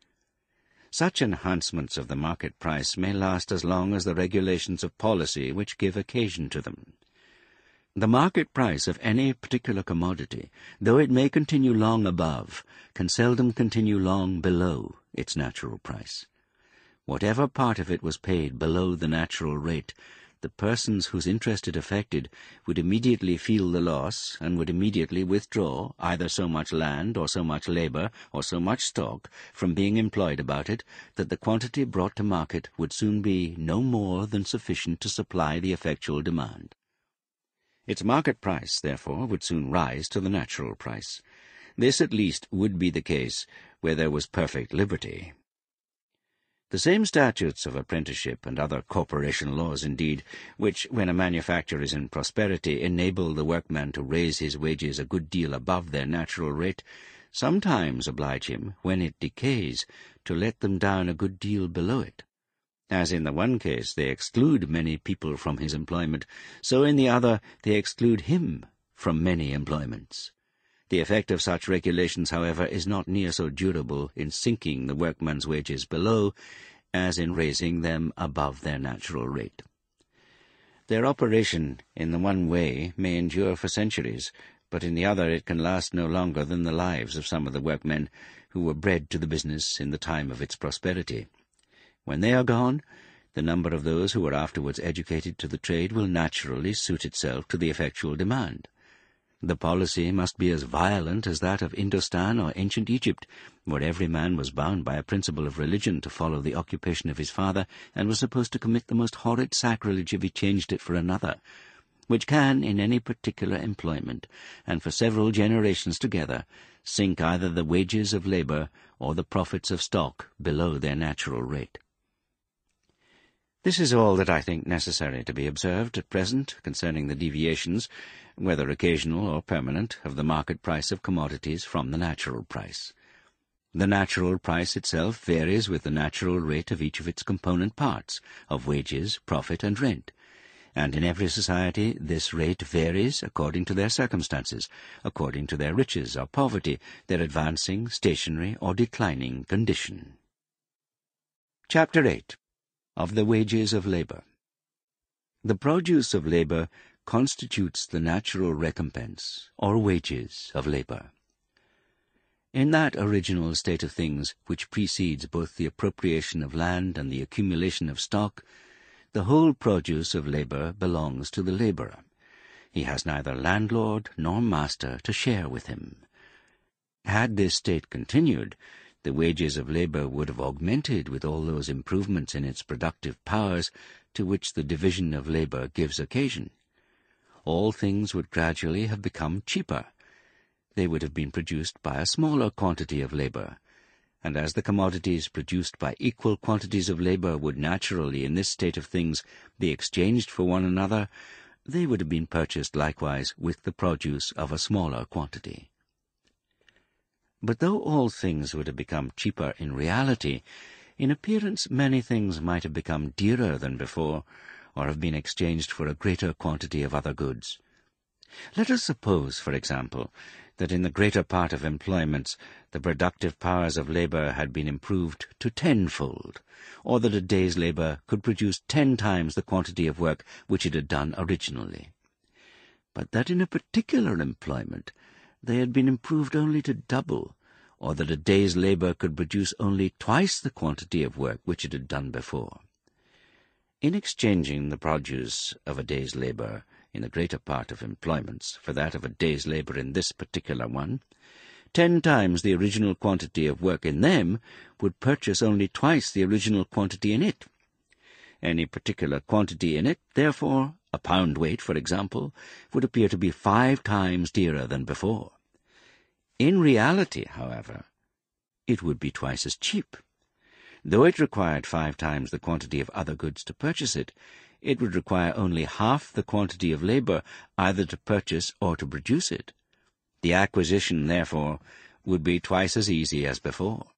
Such enhancements of the market price may last as long as the regulations of policy which give occasion to them. The market price of any particular commodity, though it may continue long above, can seldom continue long below its natural price. Whatever part of it was paid below the natural rate, the persons whose interest it affected would immediately feel the loss, and would immediately withdraw either so much land, or so much labour, or so much stock from being employed about it, that the quantity brought to market would soon be no more than sufficient to supply the effectual demand. Its market price, therefore, would soon rise to the natural price. This, at least, would be the case where there was perfect liberty. The same statutes of apprenticeship and other corporation laws, indeed, which, when a manufacture is in prosperity, enable the workman to raise his wages a good deal above their natural rate, sometimes oblige him, when it decays, to let them down a good deal below it. As in the one case they exclude many people from his employment, so in the other they exclude him from many employments. The effect of such regulations, however, is not near so durable in sinking the workman's wages below as in raising them above their natural rate. Their operation in the one way may endure for centuries, but in the other it can last no longer than the lives of some of the workmen who were bred to the business in the time of its prosperity. When they are gone, the number of those who are afterwards educated to the trade will naturally suit itself to the effectual demand. The policy must be as violent as that of Indostan or ancient Egypt, where every man was bound by a principle of religion to follow the occupation of his father, and was supposed to commit the most horrid sacrilege if he changed it for another, which can, in any particular employment, and for several generations together, sink either the wages of labour or the profits of stock below their natural rate. This is all that I think necessary to be observed at present concerning the deviations, whether occasional or permanent, of the market price of commodities from the natural price. The natural price itself varies with the natural rate of each of its component parts, of wages, profit, and rent, and in every society this rate varies according to their circumstances, according to their riches or poverty, their advancing, stationary, or declining condition. Chapter 8. Of the wages of labour. The produce of labour constitutes the natural recompense, or wages, of labour. In that original state of things which precedes both the appropriation of land and the accumulation of stock, the whole produce of labor belongs to the laborer. He has neither landlord nor master to share with him. Had this state continued, the wages of labor would have augmented with all those improvements in its productive powers to which the division of labor gives occasion. All things would gradually have become cheaper. They would have been produced by a smaller quantity of labor, and as the commodities produced by equal quantities of labor would naturally, in this state of things, be exchanged for one another, they would have been purchased likewise with the produce of a smaller quantity. But though all things would have become cheaper in reality, in appearance many things might have become dearer than before, or have been exchanged for a greater quantity of other goods. Let us suppose, for example, that in the greater part of employments the productive powers of labor had been improved to tenfold, or that a day's labor could produce 10 times the quantity of work which it had done originally. But that in a particular employment they had been improved only to double, or that a day's labor could produce only twice the quantity of work which it had done before. In exchanging the produce of a day's labor in the greater part of employments for that of a day's labor in this particular one, 10 times the original quantity of work in them would purchase only twice the original quantity in it. Any particular quantity in it, therefore, a pound weight, for example, would appear to be 5 times dearer than before. In reality, however, it would be twice as cheap. Though it required 5 times the quantity of other goods to purchase it, it would require only half the quantity of labor either to purchase or to produce it. The acquisition, therefore, would be twice as easy as before.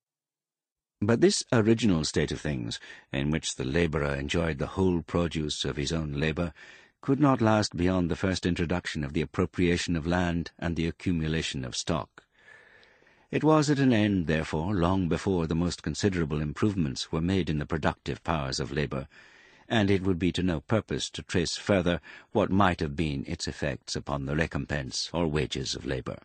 But this original state of things, in which the laborer enjoyed the whole produce of his own labor, could not last beyond the first introduction of the appropriation of land and the accumulation of stock. It was at an end, therefore, long before the most considerable improvements were made in the productive powers of labor, and it would be to no purpose to trace further what might have been its effects upon the recompense or wages of labor.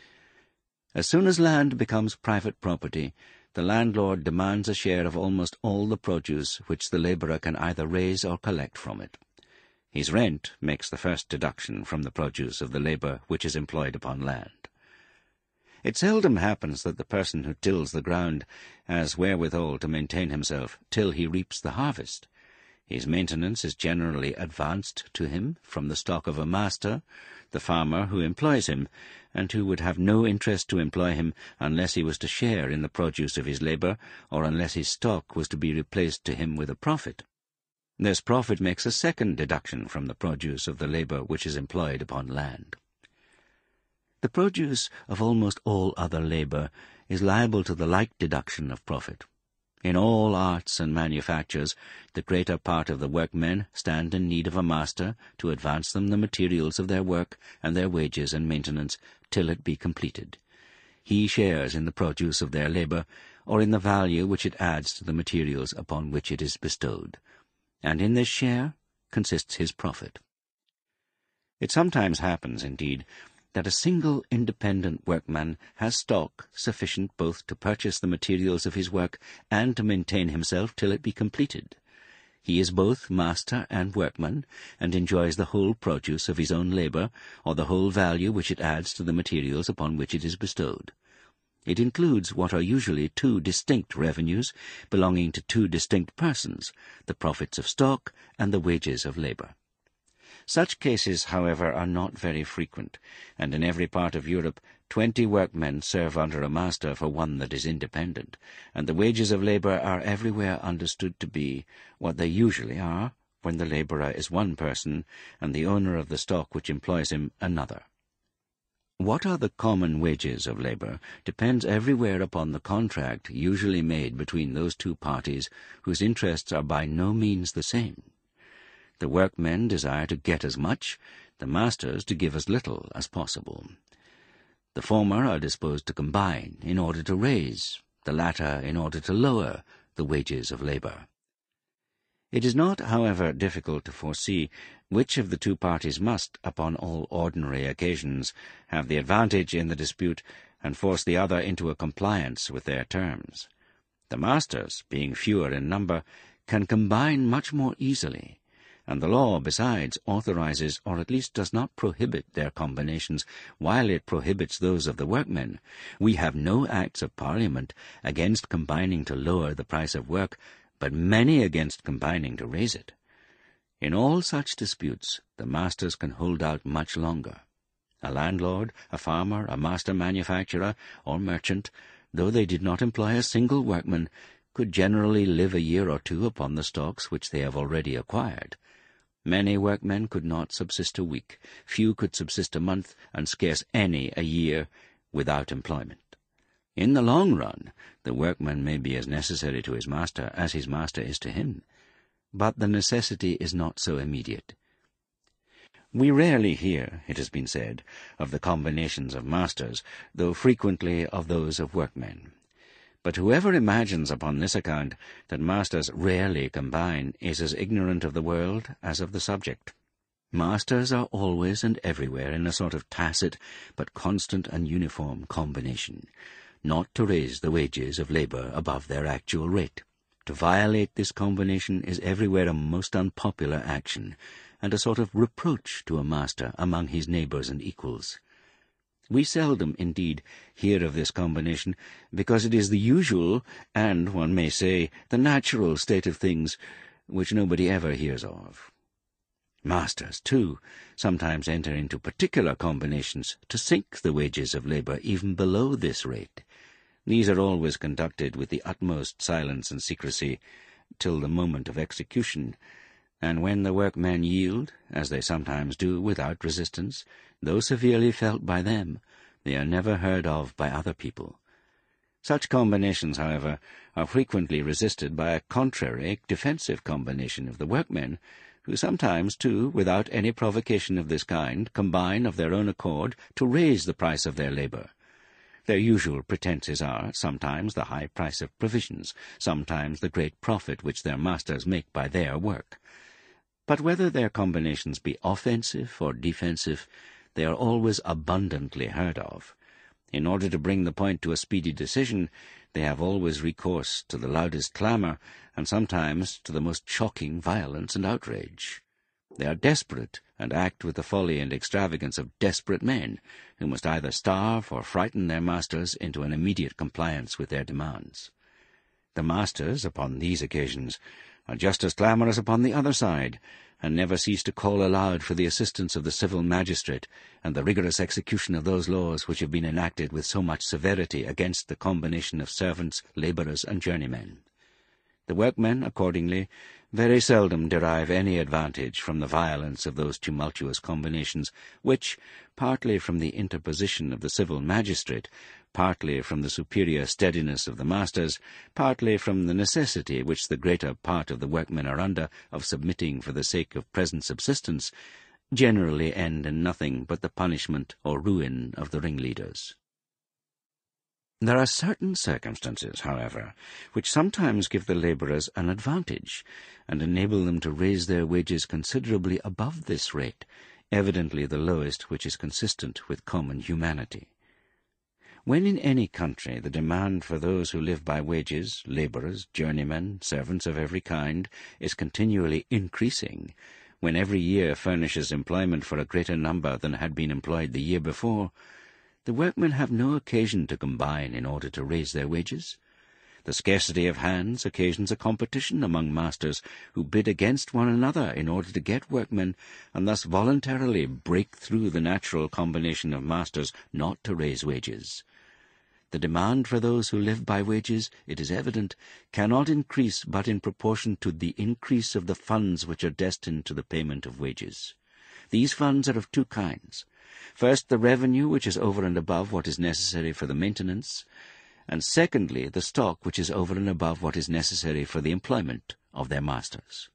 As soon as land becomes private property, the landlord demands a share of almost all the produce which the laborer can either raise or collect from it. His rent makes the first deduction from the produce of the labor which is employed upon land. It seldom happens that the person who tills the ground has wherewithal to maintain himself till he reaps the harvest. His maintenance is generally advanced to him from the stock of a master, the farmer who employs him, and who would have no interest to employ him unless he was to share in the produce of his labor, or unless his stock was to be replaced to him with a profit. This profit makes a second deduction from the produce of the labor which is employed upon land. The produce of almost all other labor is liable to the like deduction of profit. In all arts and manufactures, the greater part of the workmen stand in need of a master to advance them the materials of their work and their wages and maintenance till it be completed. He shares in the produce of their labor, or in the value which it adds to the materials upon which it is bestowed, and in this share consists his profit. It sometimes happens, indeed, that a single independent workman has stock sufficient both to purchase the materials of his work and to maintain himself till it be completed. He is both master and workman, and enjoys the whole produce of his own labor, or the whole value which it adds to the materials upon which it is bestowed. It includes what are usually 2 distinct revenues belonging to 2 distinct persons, the profits of stock and the wages of labor. Such cases, however, are not very frequent, and in every part of Europe 20 workmen serve under a master for one that is independent, and the wages of labor are everywhere understood to be what they usually are when the laborer is one person and the owner of the stock which employs him another. What are the common wages of labor depends everywhere upon the contract usually made between those 2 parties whose interests are by no means the same. The workmen desire to get as much, the masters to give as little as possible. The former are disposed to combine in order to raise, the latter in order to lower, the wages of labor. It is not, however, difficult to foresee which of the 2 parties must, upon all ordinary occasions, have the advantage in the dispute, and force the other into a compliance with their terms. The masters, being fewer in number, can combine much more easily, and the law, besides, authorizes, or at least does not prohibit, their combinations, while it prohibits those of the workmen. We have no acts of Parliament against combining to lower the price of work, but many against combining to raise it. In all such disputes, the masters can hold out much longer. A landlord, a farmer, a master manufacturer, or merchant, though they did not employ a single workman, could generally live a year or two upon the stocks which they have already acquired. Many workmen could not subsist a week, few could subsist a month, and scarce any a year, without employment. In the long run, the workman may be as necessary to his master as his master is to him, but the necessity is not so immediate. We rarely hear, it has been said, of the combinations of masters, though frequently of those of workmen. But whoever imagines upon this account that masters rarely combine is as ignorant of the world as of the subject. Masters are always and everywhere in a sort of tacit but constant and uniform combination, not to raise the wages of labour above their actual rate. To violate this combination is everywhere a most unpopular action, and a sort of reproach to a master among his neighbours and equals. We seldom, indeed, hear of this combination, because it is the usual, and, one may say, the natural state of things, which nobody ever hears of. Masters, too, sometimes enter into particular combinations to sink the wages of labour even below this rate. These are always conducted with the utmost silence and secrecy, till the moment of execution, and when the workmen yield, as they sometimes do without resistance, though severely felt by them, they are never heard of by other people. Such combinations, however, are frequently resisted by a contrary, defensive combination of the workmen, who sometimes, too, without any provocation of this kind, combine of their own accord to raise the price of their labour. Their usual pretences are, sometimes the high price of provisions, sometimes the great profit which their masters make by their work. But whether their combinations be offensive or defensive, they are always abundantly heard of. In order to bring the point to a speedy decision, they have always recourse to the loudest clamour, and sometimes to the most shocking violence and outrage. They are desperate, and act with the folly and extravagance of desperate men, who must either starve or frighten their masters into an immediate compliance with their demands. The masters, upon these occasions, are just as clamorous upon the other side, and never cease to call aloud for the assistance of the civil magistrate and the rigorous execution of those laws which have been enacted with so much severity against the combination of servants, labourers, and journeymen. The workmen, accordingly, very seldom derive any advantage from the violence of those tumultuous combinations, which, partly from the interposition of the civil magistrate, partly from the superior steadiness of the masters, partly from the necessity which the greater part of the workmen are under of submitting for the sake of present subsistence, generally end in nothing but the punishment or ruin of the ringleaders. There are certain circumstances, however, which sometimes give the labourers an advantage, and enable them to raise their wages considerably above this rate, evidently the lowest which is consistent with common humanity. When in any country the demand for those who live by wages, labourers, journeymen, servants of every kind, is continually increasing, when every year furnishes employment for a greater number than had been employed the year before, the workmen have no occasion to combine in order to raise their wages. The scarcity of hands occasions a competition among masters who bid against one another in order to get workmen, and thus voluntarily break through the natural combination of masters not to raise wages. The demand for those who live by wages, it is evident, cannot increase but in proportion to the increase of the funds which are destined to the payment of wages. These funds are of two kinds. First, the revenue which is over and above what is necessary for the maintenance, and secondly, the stock which is over and above what is necessary for the employment of their masters.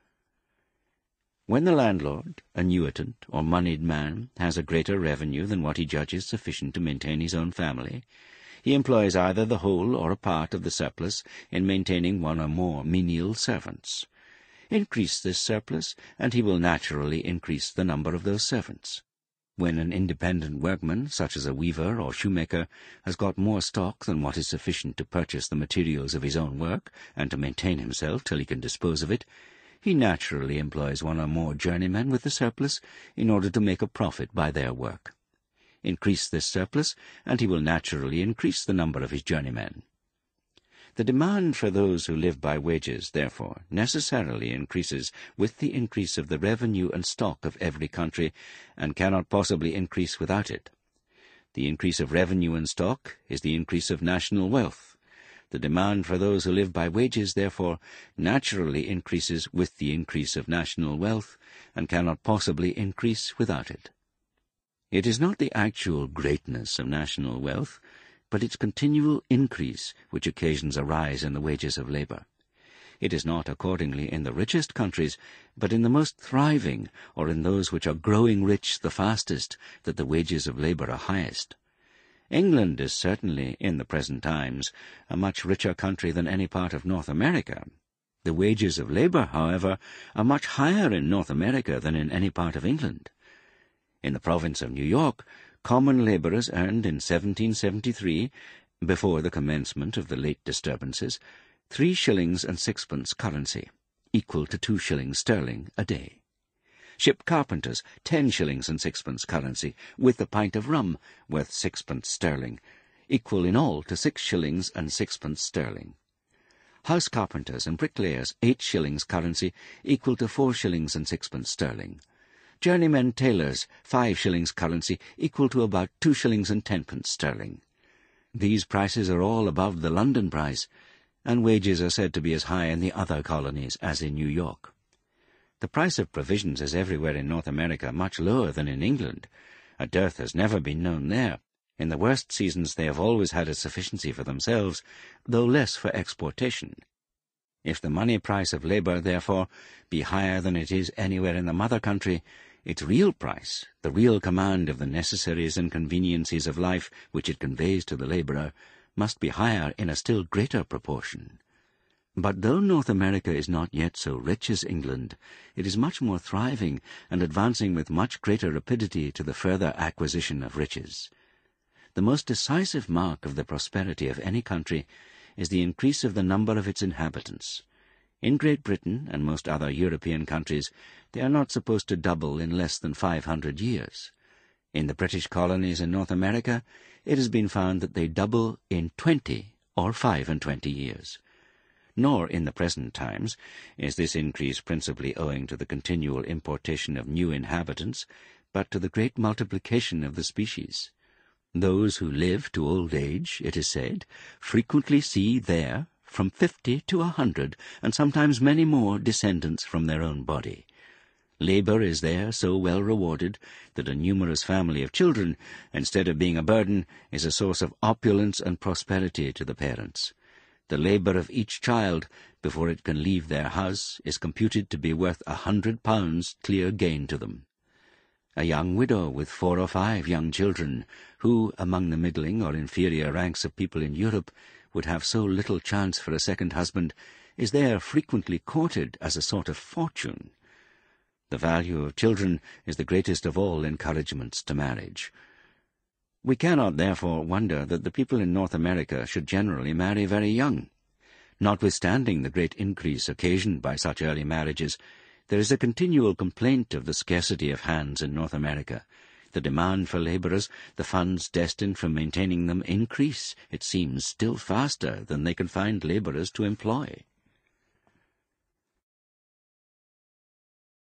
When the landlord, annuitant, or moneyed man has a greater revenue than what he judges sufficient to maintain his own family, he employs either the whole or a part of the surplus in maintaining one or more menial servants. Increase this surplus, and he will naturally increase the number of those servants. When an independent workman, such as a weaver or shoemaker, has got more stock than what is sufficient to purchase the materials of his own work and to maintain himself till he can dispose of it, he naturally employs one or more journeymen with the surplus in order to make a profit by their work. Increase this surplus, and he will naturally increase the number of his journeymen. The demand for those who live by wages, therefore, necessarily increases with the increase of the revenue and stock of every country, and cannot possibly increase without it. The increase of revenue and stock is the increase of national wealth. The demand for those who live by wages, therefore, naturally increases with the increase of national wealth, and cannot possibly increase without it. It is not the actual greatness of national wealth, but its continual increase which occasions a rise in the wages of labor. It is not, accordingly, in the richest countries, but in the most thriving, or in those which are growing rich the fastest, that the wages of labor are highest. England is certainly, in the present times, a much richer country than any part of North America. The wages of labor, however, are much higher in North America than in any part of England. In the province of New York, common laborers earned in 1773, before the commencement of the late disturbances, 3 shillings and 6pence currency, equal to 2 shillings sterling a day. Ship carpenters, 10 shillings and 6pence currency, with a pint of rum, worth 6pence sterling, equal in all to 6 shillings and 6pence sterling. House carpenters and bricklayers, 8 shillings currency, equal to 4 shillings and 6pence sterling. Journeymen tailors, 5 shillings currency, equal to about 2 shillings and 10pence sterling. These prices are all above the London price, and wages are said to be as high in the other colonies as in New York. The price of provisions is everywhere in North America much lower than in England. A dearth has never been known there. In the worst seasons they have always had a sufficiency for themselves, though less for exportation. If the money price of labor, therefore, be higher than it is anywhere in the mother country, its real price, the real command of the necessaries and conveniencies of life which it conveys to the laborer, must be higher in a still greater proportion. But though North America is not yet so rich as England, it is much more thriving and advancing with much greater rapidity to the further acquisition of riches. The most decisive mark of the prosperity of any country is the increase of the number of its inhabitants. In Great Britain and most other European countries, they are not supposed to double in less than 500 years. In the British colonies in North America, it has been found that they double in 20 or 25 years. Nor in the present times is this increase principally owing to the continual importation of new inhabitants, but to the great multiplication of the species. Those who live to old age, it is said, frequently see there from 50 to 100, and sometimes many more descendants from their own body. Labor is there so well rewarded that a numerous family of children, instead of being a burden, is a source of opulence and prosperity to the parents. The labor of each child, before it can leave their house, is computed to be worth £100 clear gain to them. A young widow with 4 or 5 young children, who, among the middling or inferior ranks of people in Europe, would have so little chance for a second husband, is there frequently courted as a sort of fortune. The value of children is the greatest of all encouragements to marriage. We cannot, therefore, wonder that the people in North America should generally marry very young. Notwithstanding the great increase occasioned by such early marriages, there is a continual complaint of the scarcity of hands in North America. The demand for laborers, the funds destined for maintaining them, increase, it seems, still faster than they can find laborers to employ.